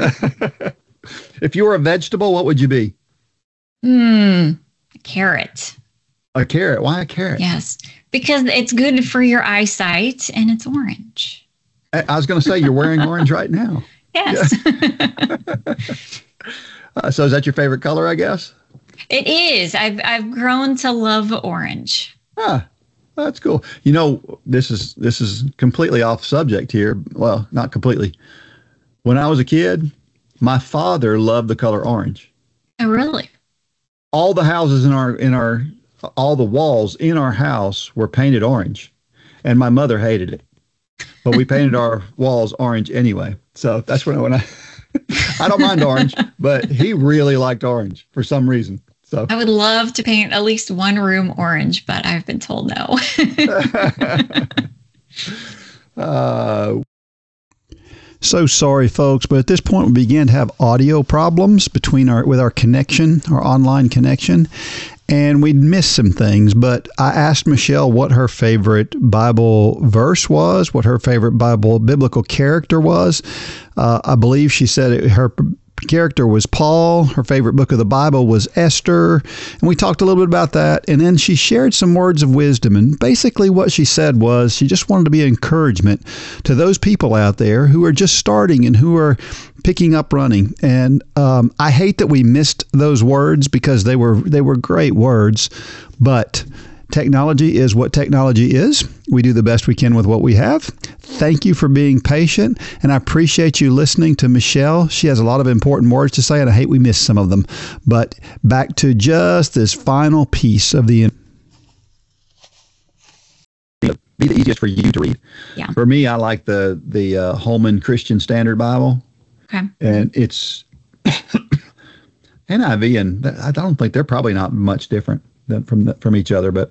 If you were a vegetable, what would you be? A carrot. A carrot? Why a carrot? Yes, because it's good for your eyesight and it's orange. I was going to say, you're wearing orange right now. Yes. Yeah. So is that your favorite color, I guess? It is. I've grown to love orange. That's cool. This is completely off subject here. Well, not completely. When I was a kid, my father loved the color orange. Oh, really? All the houses all the walls in our house were painted orange, and my mother hated it. But we painted our walls orange anyway. So that's when I I don't mind orange, but he really liked orange for some reason. So I would love to paint at least one room orange, but I've been told no. So sorry, folks, but at this point we began to have audio problems with our connection, our online connection, and we'd missed some things. But I asked Michelle what her favorite Bible verse was, what her favorite biblical character was. I believe she said her character was Paul. Her favorite book of the Bible was Esther. And we talked a little bit about that. And then she shared some words of wisdom. And basically what she said was she just wanted to be an encouragement to those people out there who are just starting and who are picking up running. And I hate that we missed those words because they were great words. But technology is what technology is. We do the best we can with what we have. Thank you for being patient, and I appreciate you listening to Michelle. She has a lot of important words to say, and I hate we missed some of them. But back to just this final piece of the be the easiest for you to read. Yeah. For me, I like the Holman Christian Standard Bible. Okay. And it's NIV, and I don't think they're probably not much different from each other, but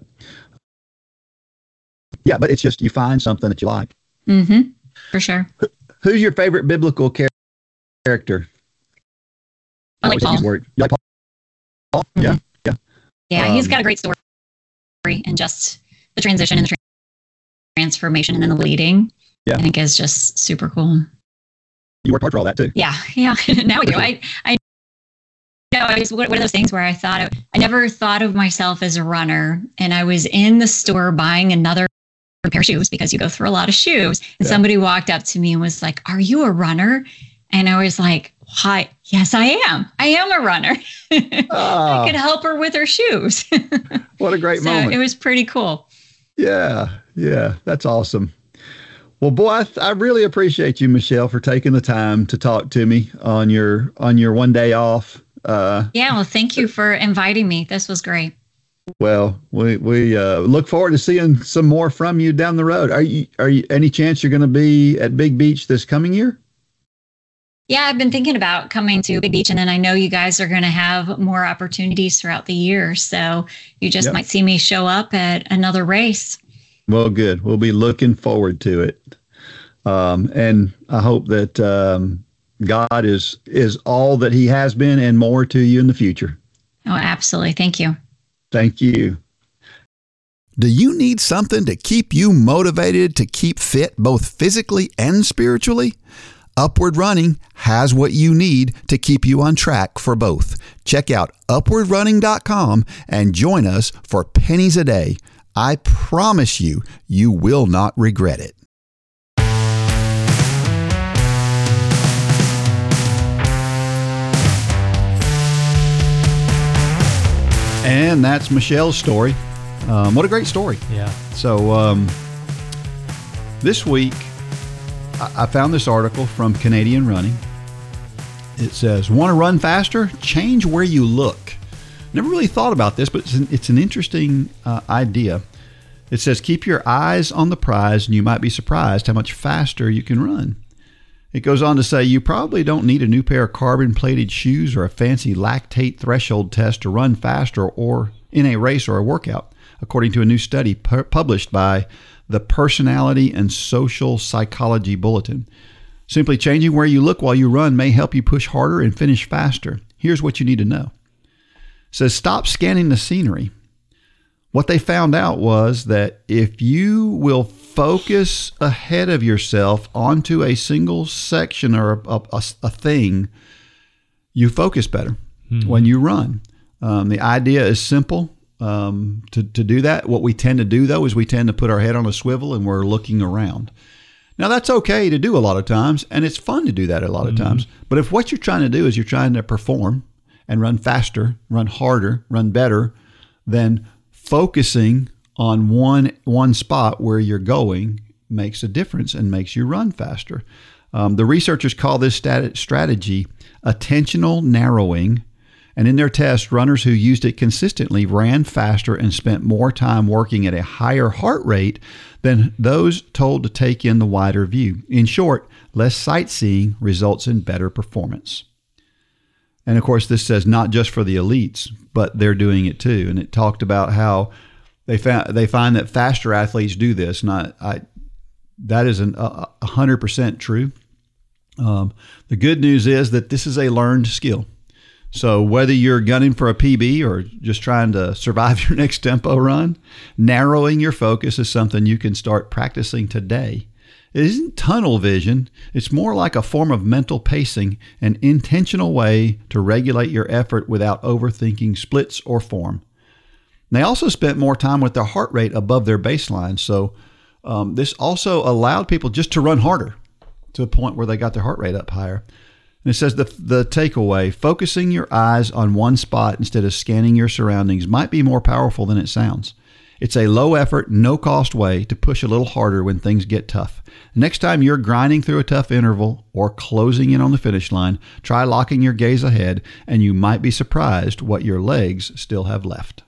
yeah, but it's just you find something that you like. Mm-hmm. For sure. Who's your favorite biblical character? I like Paul. You like Paul? Mm-hmm. Yeah. Yeah, he's got a great story and just the transition and the transformation and then the leading. Yeah. I think is just super cool. You worked hard for all that too. Yeah. Now I do. I know it's one of those things where I never thought of myself as a runner, and I was in the store buying another a pair of shoes because you go through a lot of shoes. And Yeah. somebody walked up to me and was like, "Are you a runner?" And I was like, "Hi, yes, I am. I am a runner." I could help her with her shoes. What a great So moment. it was pretty cool. Yeah, that's awesome. Well, boy, I really appreciate you, Michelle, for taking the time to talk to me on your one day off. Yeah, well, thank you for inviting me. This was great. Well, we look forward to seeing some more from you down the road. Are you any chance you're going to be at Big Beach this coming year? Yeah, I've been thinking about coming to Big Beach, and then I know you guys are going to have more opportunities throughout the year. So you just Yep. might see me show up at another race. Well, good. We'll be looking forward to it. And I hope that God is all that he has been and more to you in the future. Oh, absolutely. Thank you. Thank you. Do you need something to keep you motivated to keep fit both physically and spiritually? Upward Running has what you need to keep you on track for both. Check out upwardrunning.com and join us for pennies a day. I promise you, you will not regret it. And that's Michelle's story. What a great story. Yeah. So this week, I found this article from Canadian Running. It says, want to run faster? Change where you look. Never really thought about this, but it's an interesting idea. It says, keep your eyes on the prize and you might be surprised how much faster you can run. It goes on to say, you probably don't need a new pair of carbon-plated shoes or a fancy lactate threshold test to run faster or in a race or a workout, according to a new study published by the Personality and Social Psychology Bulletin. Simply changing where you look while you run may help you push harder and finish faster. Here's what you need to know. It says, stop scanning the scenery. What they found out was that if you will focus ahead of yourself onto a single section or a thing, you focus better when you run. The idea is simple. To do that, what we tend to do, though, is we tend to put our head on a swivel and we're looking around. Now, that's okay to do a lot of times, and it's fun to do that a lot of times. But if what you're trying to do is you're trying to perform and run faster, run harder, run better, then focusing on one spot where you're going makes a difference and makes you run faster. The researchers call this strategy attentional narrowing. And in their test, runners who used it consistently ran faster and spent more time working at a higher heart rate than those told to take in the wider view. In short, less sightseeing results in better performance. And of course, this says not just for the elites, but they're doing it too. And it talked about how they find that faster athletes do this. That is 100% true. The good news is that this is a learned skill. So whether you're gunning for a PB or just trying to survive your next tempo run, narrowing your focus is something you can start practicing today. It isn't tunnel vision. It's more like a form of mental pacing, an intentional way to regulate your effort without overthinking splits or form. They also spent more time with their heart rate above their baseline. So this also allowed people just to run harder to a point where they got their heart rate up higher. And it says the takeaway, focusing your eyes on one spot instead of scanning your surroundings might be more powerful than it sounds. It's a low effort, no cost way to push a little harder when things get tough. Next time you're grinding through a tough interval or closing in on the finish line, try locking your gaze ahead and you might be surprised what your legs still have left.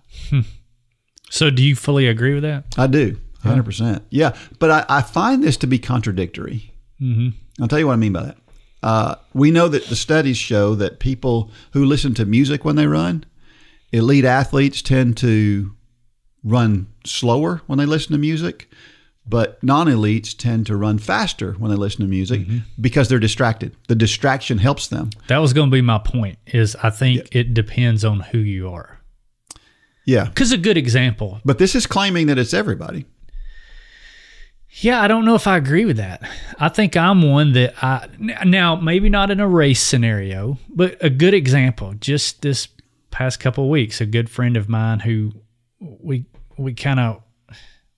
So do you fully agree with that? I do, 100%. Yeah, but I find this to be contradictory. I'll tell you what I mean by that. We know that the studies show that people who listen to music when they run, elite athletes tend to run slower when they listen to music, but non-elites tend to run faster when they listen to music because they're distracted. The distraction helps them. That was going to be my point, is I think it depends on who you are. Yeah. Because a good example. But this is claiming that it's everybody. Yeah, I don't know if I agree with that. I think I'm one that now maybe not in a race scenario, but a good example. Just this past couple of weeks, a good friend of mine who we kind of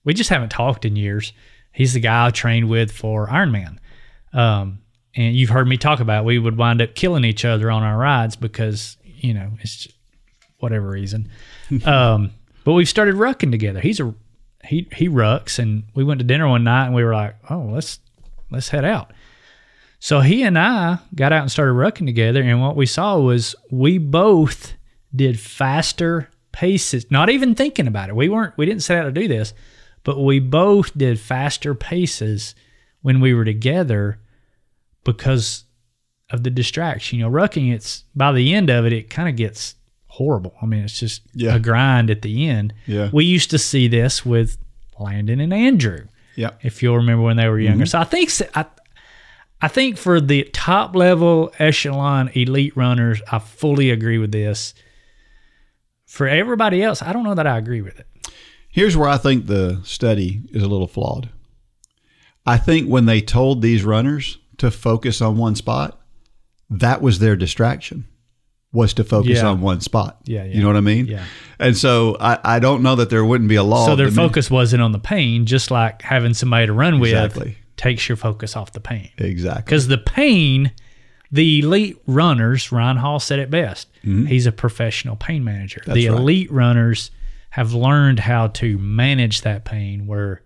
we just haven't talked in years. He's the guy I trained with for Ironman. And you've heard me talk about it. We would wind up killing each other on our rides because, it's just whatever reason. But we've started rucking together. He rucks, and we went to dinner one night and we were like, oh, let's head out. So he and I got out and started rucking together, and what we saw was we both did faster paces, not even thinking about it. We didn't set out to do this, but we both did faster paces when we were together because of the distraction. Rucking, it's by the end of it, it kind of gets horrible. I mean, it's just a grind at the end. Yeah. We used to see this with Landon and Andrew. Yeah. If you'll remember when they were younger. Mm-hmm. So I think for the top level echelon elite runners, I fully agree with this. For everybody else, I don't know that I agree with it. Here's where I think the study is a little flawed. I think when they told these runners to focus on one spot, that was their distraction, was to focus on one spot. Yeah. You know what I mean? Yeah. And so I don't know that there wouldn't be a law. So their focus wasn't on the pain, just like having somebody to run with takes your focus off the pain. Exactly. Because the pain, the elite runners, Ryan Hall said it best. Mm-hmm. He's a professional pain manager. That's the elite runners have learned how to manage that pain, where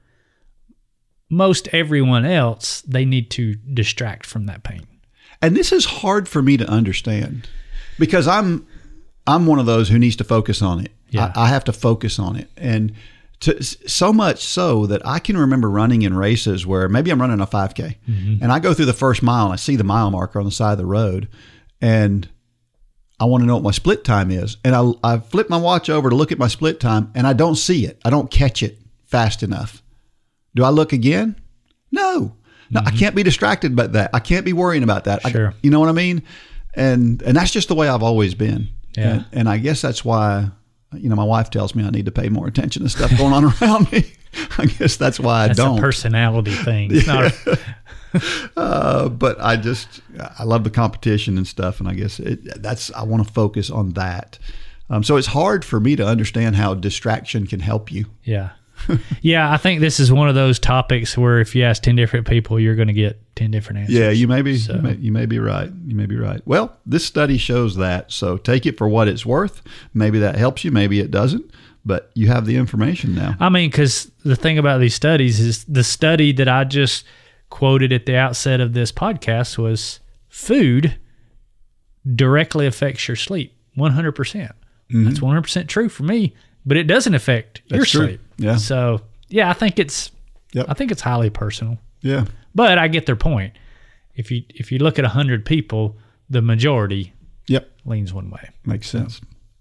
most everyone else, they need to distract from that pain. And this is hard for me to understand because I'm one of those who needs to focus on it. Yeah. I have to focus on it. And so much so that I can remember running in races where maybe I'm running a 5K and I go through the first mile and I see the mile marker on the side of the road and I want to know what my split time is. And I flip my watch over to look at my split time and I don't see it. I don't catch it fast enough. Do I look again? No, I can't be distracted by that. I can't be worrying about that. Sure. You know what I mean? And that's just the way I've always been. Yeah. And I guess that's why, my wife tells me I need to pay more attention to stuff going on around me. I guess that's why I don't. That's a personality thing. It's not but I love the competition and stuff. And I guess I want to focus on that. So it's hard for me to understand how distraction can help you. Yeah. Yeah, I think this is one of those topics where if you ask 10 different people, you're going to get 10 different answers. Yeah, you may be right. You may be right. Well, this study shows that, so take it for what it's worth. Maybe that helps you, maybe it doesn't, but you have the information now. I mean, because the thing about these studies is the study that I just quoted at the outset of this podcast was food directly affects your sleep, 100%. Mm-hmm. That's 100% true for me, but it doesn't affect your sleep. Yeah. So I think it's highly personal. Yeah. But I get their point. If you look at 100 people, the majority leans one way. Makes sense.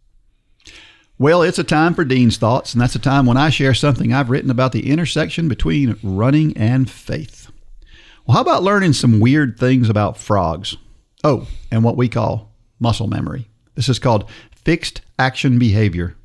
Well, it's a time for Dean's Thoughts, and that's a time when I share something I've written about the intersection between running and faith. Well, how about learning some weird things about frogs? Oh, and what we call muscle memory. This is called fixed action behavior.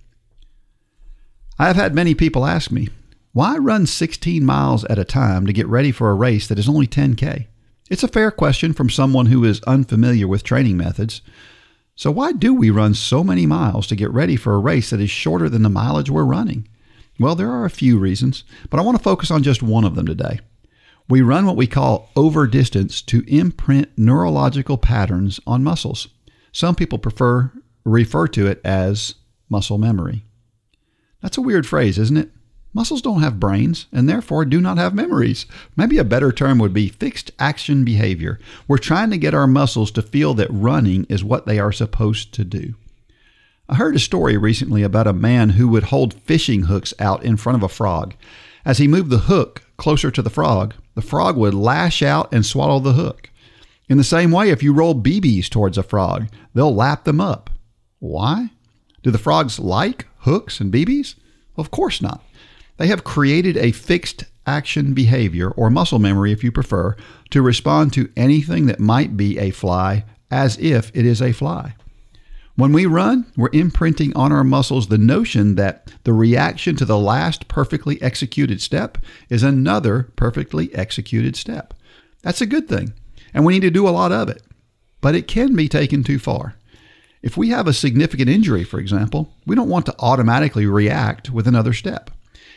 I have had many people ask me, why run 16 miles at a time to get ready for a race that is only 10K? It's a fair question from someone who is unfamiliar with training methods. So why do we run so many miles to get ready for a race that is shorter than the mileage we're running? Well, there are a few reasons, but I want to focus on just one of them today. We run what we call over distance to imprint neurological patterns on muscles. Some people refer to it as muscle memory. That's a weird phrase, isn't it? Muscles don't have brains and therefore do not have memories. Maybe a better term would be fixed action behavior. We're trying to get our muscles to feel that running is what they are supposed to do. I heard a story recently about a man who would hold fishing hooks out in front of a frog. As he moved the hook closer to the frog would lash out and swallow the hook. In the same way, if you roll BBs towards a frog, they'll lap them up. Why? Do the frogs like hooks and BBs? Well, of course not. They have created a fixed action behavior, or muscle memory if you prefer, to respond to anything that might be a fly as if it is a fly. When we run, we're imprinting on our muscles the notion that the reaction to the last perfectly executed step is another perfectly executed step. That's a good thing, and we need to do a lot of it, but it can be taken too far. If we have a significant injury, for example, we don't want to automatically react with another step.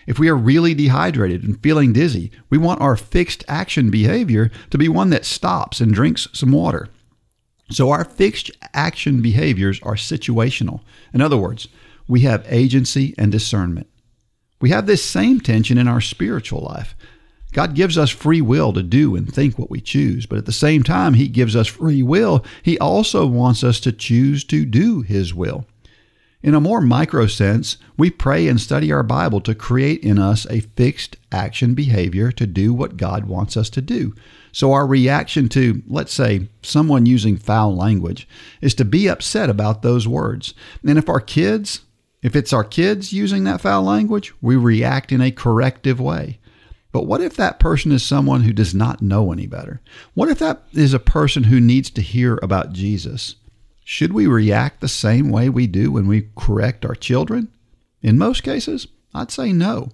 If we are really dehydrated and feeling dizzy, we want our fixed action behavior to be one that stops and drinks some water. So our fixed action behaviors are situational. In other words, we have agency and discernment. We have this same tension in our spiritual life. God gives us free will to do and think what we choose, but at the same time He gives us free will, He also wants us to choose to do His will. In a more micro sense, we pray and study our Bible to create in us a fixed action behavior to do what God wants us to do. So our reaction to, let's say, someone using foul language is to be upset about those words. And if it's our kids using that foul language, we react in a corrective way. But what if that person is someone who does not know any better? What if that is a person who needs to hear about Jesus? Should we react the same way we do when we correct our children? In most cases, I'd say no.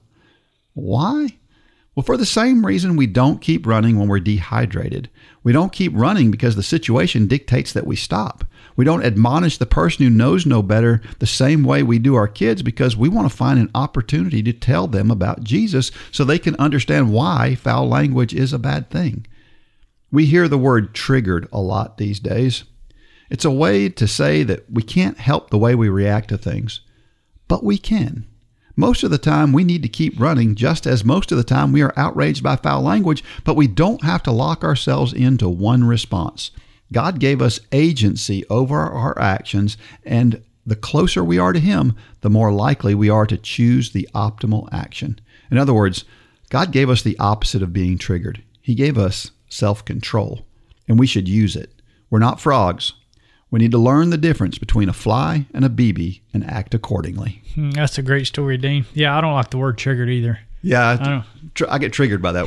Why? Well, for the same reason we don't keep running when we're dehydrated. We don't keep running because the situation dictates that we stop. We don't admonish the person who knows no better the same way we do our kids because we want to find an opportunity to tell them about Jesus so they can understand why foul language is a bad thing. We hear the word triggered a lot these days. It's a way to say that we can't help the way we react to things, but we can. Most of the time, we need to keep running, just as most of the time we are outraged by foul language, but we don't have to lock ourselves into one response. God gave us agency over our actions, and the closer we are to Him, the more likely we are to choose the optimal action. In other words, God gave us the opposite of being triggered. He gave us self-control, and we should use it. We're not frogs. We need to learn the difference between a fly and a BB and act accordingly. That's a great story, Dean. Yeah, I don't like the word triggered either. Yeah, I get triggered by that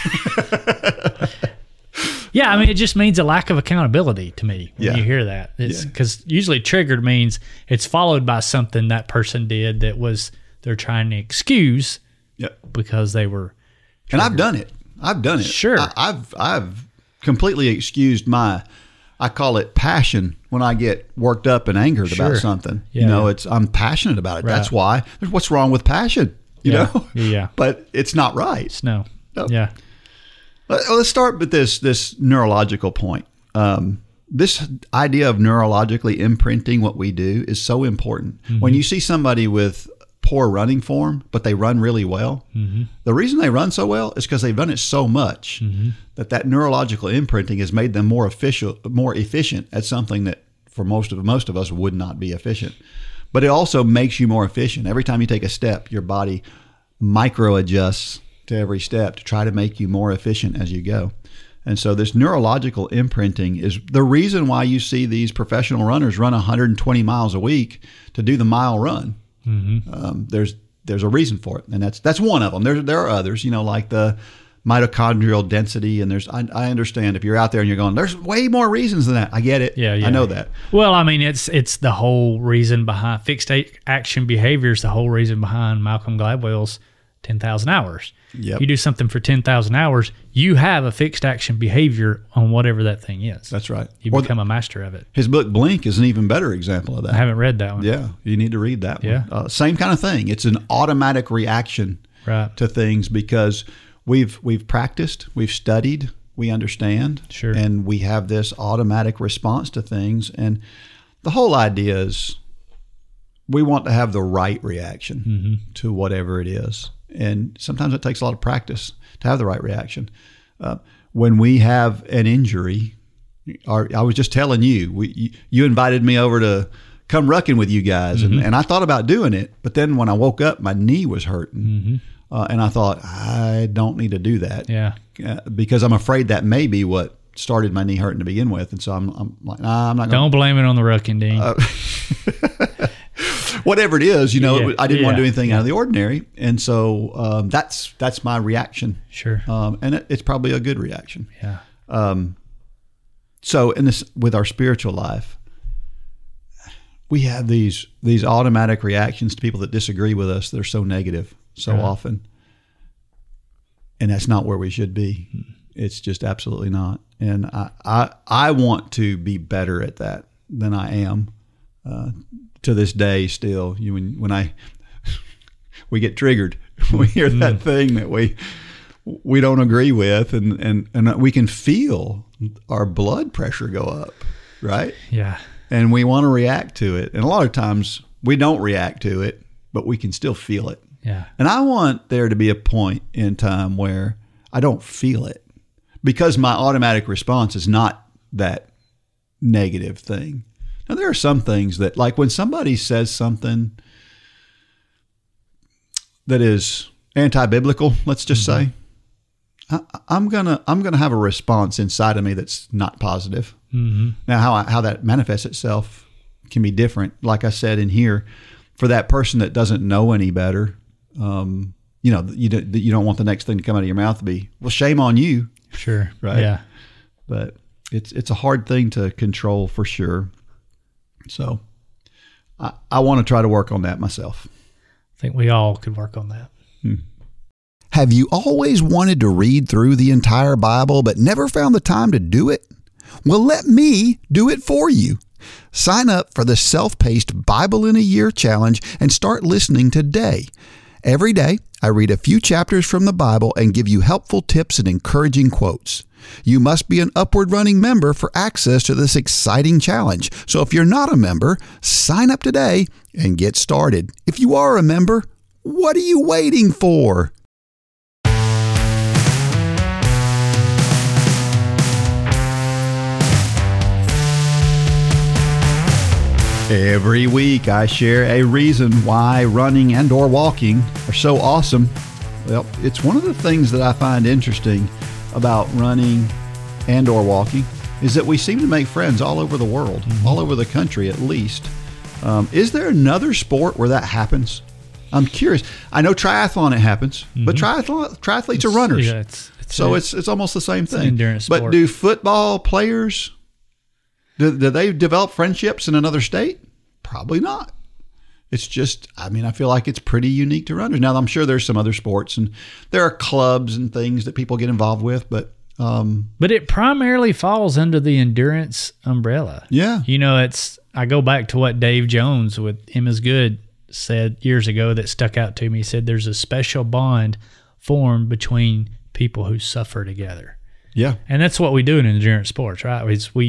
word. Yeah, I mean, it just means a lack of accountability to me when you hear that. It's because usually triggered means it's followed by something that person did that they're trying to excuse because they were triggered. And I've done it. Sure. I've completely excused I call it passion when I get worked up and angered about something. Yeah, I'm passionate about it. Right. That's why. What's wrong with passion? You know? Yeah. But it's not right. No. Yeah. Let's start with this neurological point. This idea of neurologically imprinting what we do is so important. Mm-hmm. When you see somebody with poor running form, but they run really well, the reason they run so well is because they've done it so much that neurological imprinting has made them more efficient at something that for most of us would not be efficient. But it also makes you more efficient. Every time you take a step, your body micro adjusts to every step to try to make you more efficient as you go. And so this neurological imprinting is the reason why you see these professional runners run 120 miles a week to do the mile run. There's a reason for it, and that's one of them. There are others, like the mitochondrial density, and I understand if you're out there and you're going, there's way more reasons than that. I get it. Yeah. I know that. Well, I mean, it's the whole reason behind fixed action behaviors. The whole reason behind Malcolm Gladwell's 10,000 hours. Yep. You do something for 10,000 hours, you have a fixed action behavior on whatever that thing is. That's right. You become a master of it. His book Blink is an even better example of that. I haven't read that one. Yeah, you need to read that one. Same kind of thing. It's an automatic reaction to things because we've practiced, we've studied, we understand, and we have this automatic response to things. And the whole idea is we want to have the right reaction to whatever it is. And sometimes it takes a lot of practice to have the right reaction. When we have an injury, I was just telling you, you invited me over to come rucking with you guys, and I thought about doing it, but then when I woke up, my knee was hurting, and I thought, I don't need to do that, because I'm afraid that may be what started my knee hurting to begin with, and so I'm like, nah, I'm not going to. Don't blame it on the rucking, Dean. Whatever it is, I didn't want to do anything out of the ordinary. And so that's my reaction. Sure. And it's probably a good reaction. Yeah. So with our spiritual life, we have these automatic reactions to people that disagree with us that are so negative so often. And that's not where we should be. It's just absolutely not. And I want to be better at that than I am. To this day, still, when we get triggered, We hear that thing that we don't agree with, and we can feel our blood pressure go up, right? Yeah. And we want to react to it. And a lot of times we don't react to it, but we can still feel it. Yeah. And I want there to be a point in time where I don't feel it, because my automatic response is not that negative thing. Now, there are some things that, like when somebody says something that is anti-biblical, let's just say, I'm gonna have a response inside of me that's not positive. Mm-hmm. Now, how that manifests itself can be different. Like I said in here, for that person that doesn't know any better, you don't want the next thing to come out of your mouth to be, well, shame on you. Sure. Right. Yeah. But it's a hard thing to control for sure. So I want to try to work on that myself. I think we all could work on that. Have you always wanted to read through the entire Bible but never found the time to do it? Well, let me do it for you. Sign up for the self-paced Bible in a Year Challenge and start listening today. Every day, I read a few chapters from the Bible and give you helpful tips and encouraging quotes. You must be an Upward Running member for access to this exciting challenge. So if you're not a member, sign up today and get started. If you are a member, what are you waiting for? Every week I share a reason why running and or walking are so awesome. Well, it's one of the things that I find interesting about running and or walking is that we seem to make friends all over the world, all over the country at least. Is there another sport where that happens? I'm curious. I know triathlon it happens, but triathletes are runners. Yeah, it's almost the same thing. An endurance sport. But do football players, do they develop friendships in another state? Probably not. It's just, I feel like it's pretty unique to runners. Now, I'm sure there's some other sports and there are clubs and things that people get involved with, but it primarily falls under the endurance umbrella. Yeah. I go back to what Dave Jones with Emma's Good said years ago that stuck out to me. He said there's a special bond formed between people who suffer together. Yeah. And that's what we do in endurance sports, right?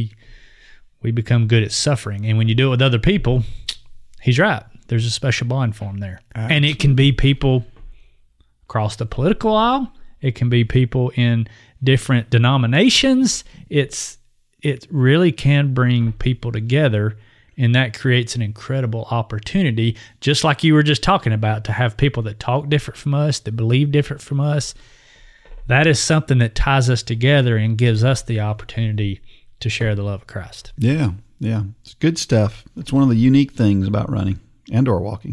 We become good at suffering. And when you do it with other people, he's right. There's a special bond formed there. Absolutely. And it can be people across the political aisle. It can be people in different denominations. It really can bring people together, and that creates an incredible opportunity, just like you were just talking about, to have people that talk different from us, that believe different from us. That is something that ties us together and gives us the opportunity to share the love of Christ. Yeah. It's good stuff. It's one of the unique things about running and or walking.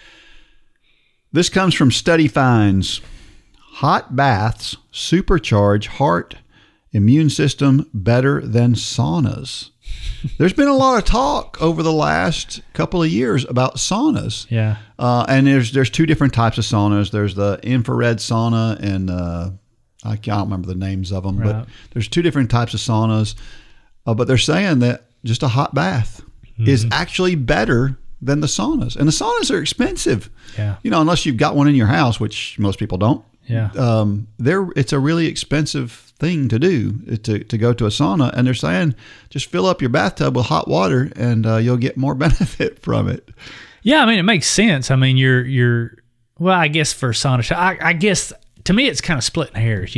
This comes from Study Finds. Hot baths supercharge heart immune system better than saunas. There's been a lot of talk over the last couple of years about saunas. Yeah. And there's two different types of saunas. There's the infrared sauna and I can't remember the names of them, but there's two different types of saunas. But they're saying that just a hot bath is actually better than the saunas. And the saunas are expensive. Yeah. Unless you've got one in your house, which most people don't. Yeah. It's a really expensive thing to do, to go to a sauna. And they're saying just fill up your bathtub with hot water and you'll get more benefit from it. Yeah, it makes sense. You're well, I guess for sauna, I guess to me it's kind of splitting hairs.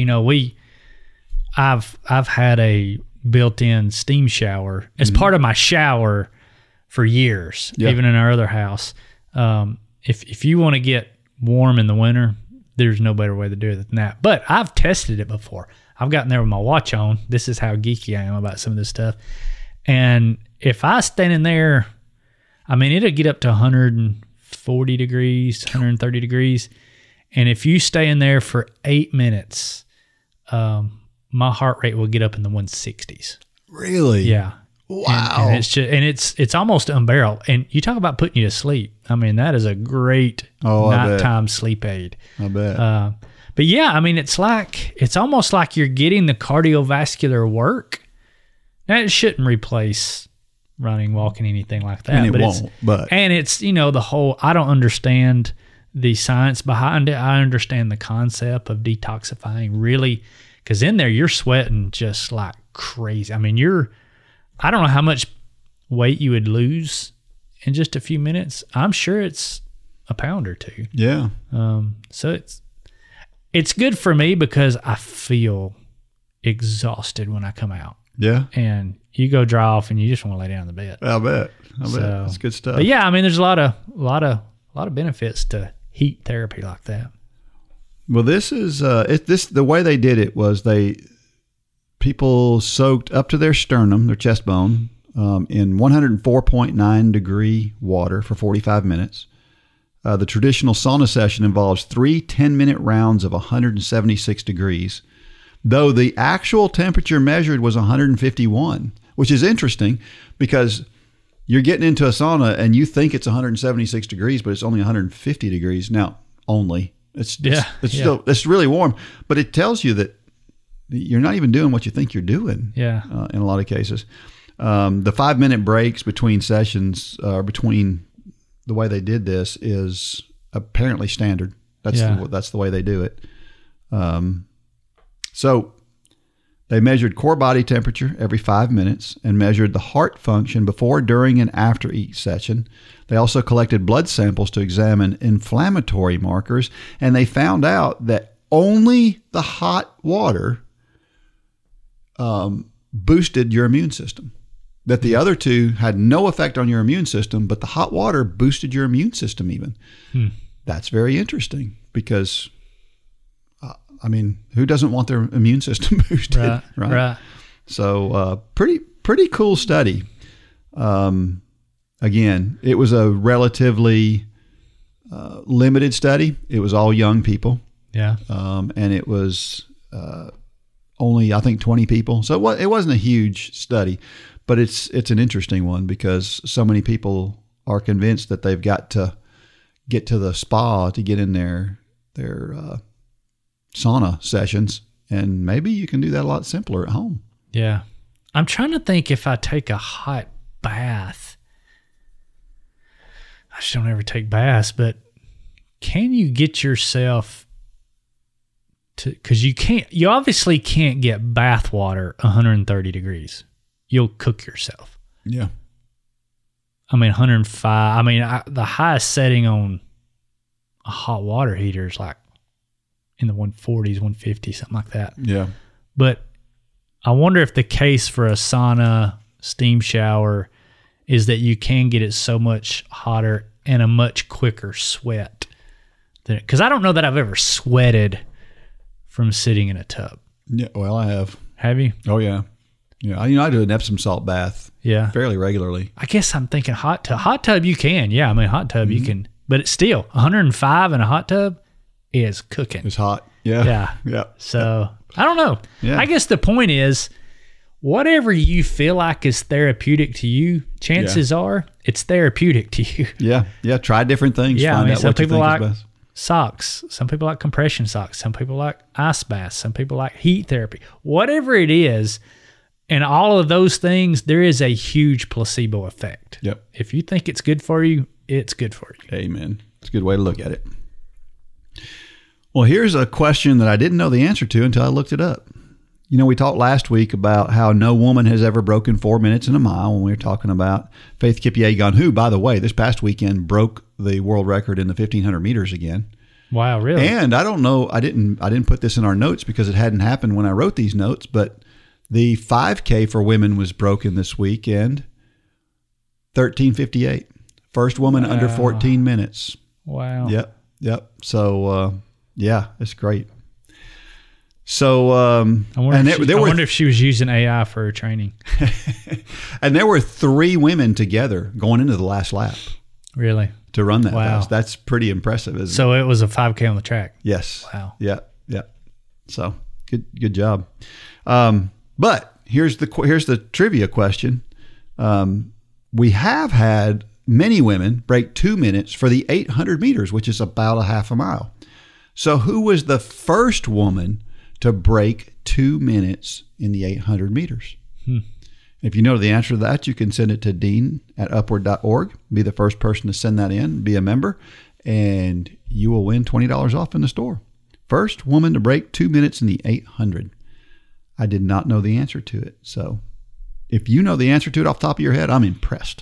I've had a built-in steam shower as part of my shower for years, even in our other house. If you want to get warm in the winter, there's no better way to do it than that. But I've tested it before. I've gotten there with my watch on. This is how geeky I am about some of this stuff. And if I stand in there, it'll get up to 140 degrees, 130 degrees. And if you stay in there for 8 minutes, my heart rate will get up in the 160s. Really? Yeah. Wow. And it's just, it's almost unbearable. And you talk about putting you to sleep. That is a great nighttime sleep aid. I bet. But yeah, it's almost like you're getting the cardiovascular work. Now, it shouldn't replace running, walking, anything like that. And it won't. And it's, the whole, I don't understand the science behind it. I understand the concept of detoxifying really, because in there you're sweating just like crazy. I mean, I don't know how much weight you would lose in just a few minutes. I'm sure it's a pound or two. Yeah. So it's good for me because I feel exhausted when I come out. Yeah. And you go dry off and you just want to lay down in the bed. I bet. That's good stuff. But yeah, I mean, there's a lot of benefits to heat therapy like that. Well, this is the way they did it was people soaked up to their sternum, their chest bone, in 104.9 degree water for 45 minutes. The traditional sauna session involves 3 10-minute rounds of 176 degrees, though the actual temperature measured was 151, which is interesting because you're getting into a sauna and you think it's 176 degrees, but it's only 150 degrees. Now, it's really warm, but it tells you that you're not even doing what you think you're doing. Yeah. In a lot of cases. The 5-minute breaks between sessions, between the way they did this is apparently standard. That's the way they do it. So they measured core body temperature every 5 minutes and measured the heart function before, during, and after each session. They also collected blood samples to examine inflammatory markers, and they found out that only the hot water boosted your immune system. That the other two had no effect on your immune system, but the hot water boosted your immune system even. That's very interesting because, who doesn't want their immune system boosted? Right. So pretty cool study. Again, it was a relatively limited study. It was all young people. Yeah. And it was only, I think, 20 people. So it wasn't a huge study. But it's an interesting one because so many people are convinced that they've got to get to the spa to get in their sauna sessions, and maybe you can do that a lot simpler at home. Yeah. I'm trying to think if I take a hot bath. I just don't ever take baths, but can you get yourself to, because you obviously can't get bath water 130 degrees. You'll cook yourself. Yeah. 105. The highest setting on a hot water heater is like in the 140s, 150, something like that. Yeah. But I wonder if the case for a sauna, steam shower is that you can get it so much hotter and a much quicker sweat. Because I don't know that I've ever sweated from sitting in a tub. Yeah. Well, I have. Have you? Oh, yeah. Yeah, I do an Epsom salt bath fairly regularly. I guess I'm thinking hot tub. Hot tub you can. Yeah, hot tub you can. But it's still 105 in a hot tub is cooking. It's hot. Yeah. Yeah. So I don't know. Yeah. I guess the point is whatever you feel like is therapeutic to you, chances are it's therapeutic to you. Yeah. Yeah. Try different things. Yeah. Find out some what you people think like is best. Socks. Some people like compression socks. Some people like ice baths. Some people like heat therapy. Whatever it is, and all of those things, there is a huge placebo effect. Yep. If you think it's good for you, it's good for you. Amen. It's a good way to look at it. Well, here's a question that I didn't know the answer to until I looked it up. We talked last week about how no woman has ever broken 4 minutes in a mile when we were talking about Faith Kipyegon, who, by the way, this past weekend broke the world record in the 1,500 meters again. Wow, really? And I don't know, I didn't put this in our notes because it hadn't happened when I wrote these notes, but the 5K for women was broken this weekend, 13:58. First woman under 14 minutes. Wow. Yep. So, it's great. So, I wonder if she was using AI for her training. And there were 3 women together going into the last lap. Really? To run that fast. That's pretty impressive, isn't it? So it was a 5K on the track. Yes. Wow. Yeah. So good job. But here's the trivia question. We have had many women break 2 minutes for the 800 meters, which is about a half a mile. So who was the first woman to break 2 minutes in the 800 meters? If you know the answer to that, you can send it to dean@upward.org. Be the first person to send that in, be a member. and you will win $20 off in the store. First woman to break 2 minutes in the 800. I did not know the answer to it. So if you know the answer to it off the top of your head, I'm impressed.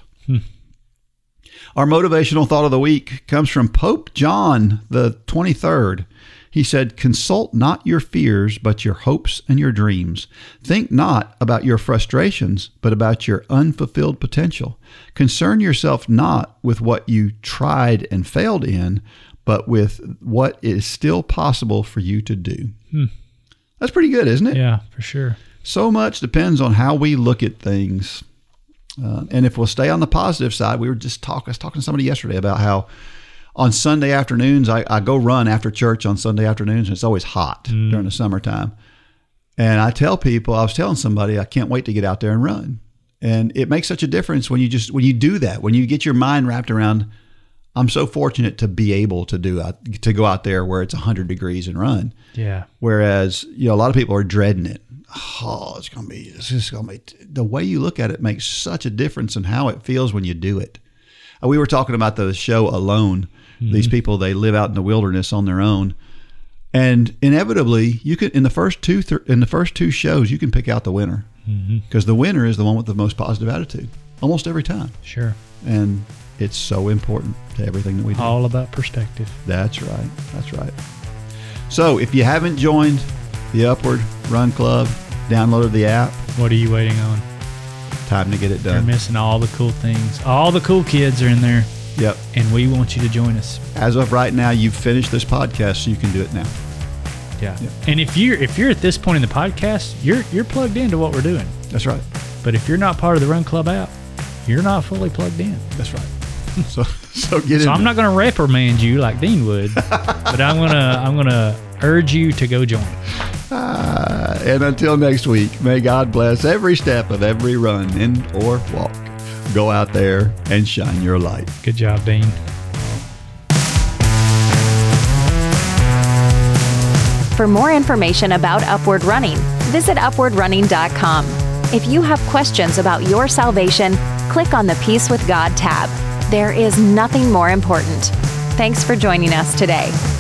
Our motivational thought of the week comes from Pope John the 23rd. He said, consult not your fears, but your hopes and your dreams. Think not about your frustrations, but about your unfulfilled potential. Concern yourself not with what you tried and failed in, but with what is still possible for you to do. That's pretty good, isn't it? Yeah, for sure. So much depends on how we look at things. And if we'll stay on the positive side, I was talking to somebody yesterday about how on Sunday afternoons, I go run after church on Sunday afternoons, and it's always hot during the summertime. And I tell people, I was telling somebody, I can't wait to get out there and run. And it makes such a difference when you do that, when you get your mind wrapped around, I'm so fortunate to be able to go out there where it's 100 degrees and run. Yeah. Whereas, a lot of people are dreading it. Oh, it's going to be, the way you look at it makes such a difference in how it feels when you do it. We were talking about the show Alone. These people, they live out in the wilderness on their own. And inevitably, you could, in the first two shows, you can pick out the winner. Because the winner is the one with the most positive attitude. Almost every time. Sure. And it's so important to everything that we do. All about perspective. That's right. That's right. So if you haven't joined the Upward Run Club, downloaded the app. What are you waiting on? Time to get it done. You're missing all the cool things. All the cool kids are in there. Yep. And we want you to join us. As of right now, you've finished this podcast, so you can do it now. Yeah. Yep. And if you're at this point in the podcast, you're plugged into what we're doing. That's right. But if you're not part of the Run Club app, you're not fully plugged in. That's right. So get in. So I'm not going to reprimand you like Dean would, but I'm gonna urge you to go join. And until next week, may God bless every step of every run in or walk. Go out there and shine your light. Good job, Dean. For more information about Upward Running, visit upwardrunning.com. If you have questions about your salvation, click on the Peace with God tab. There is nothing more important. Thanks for joining us today.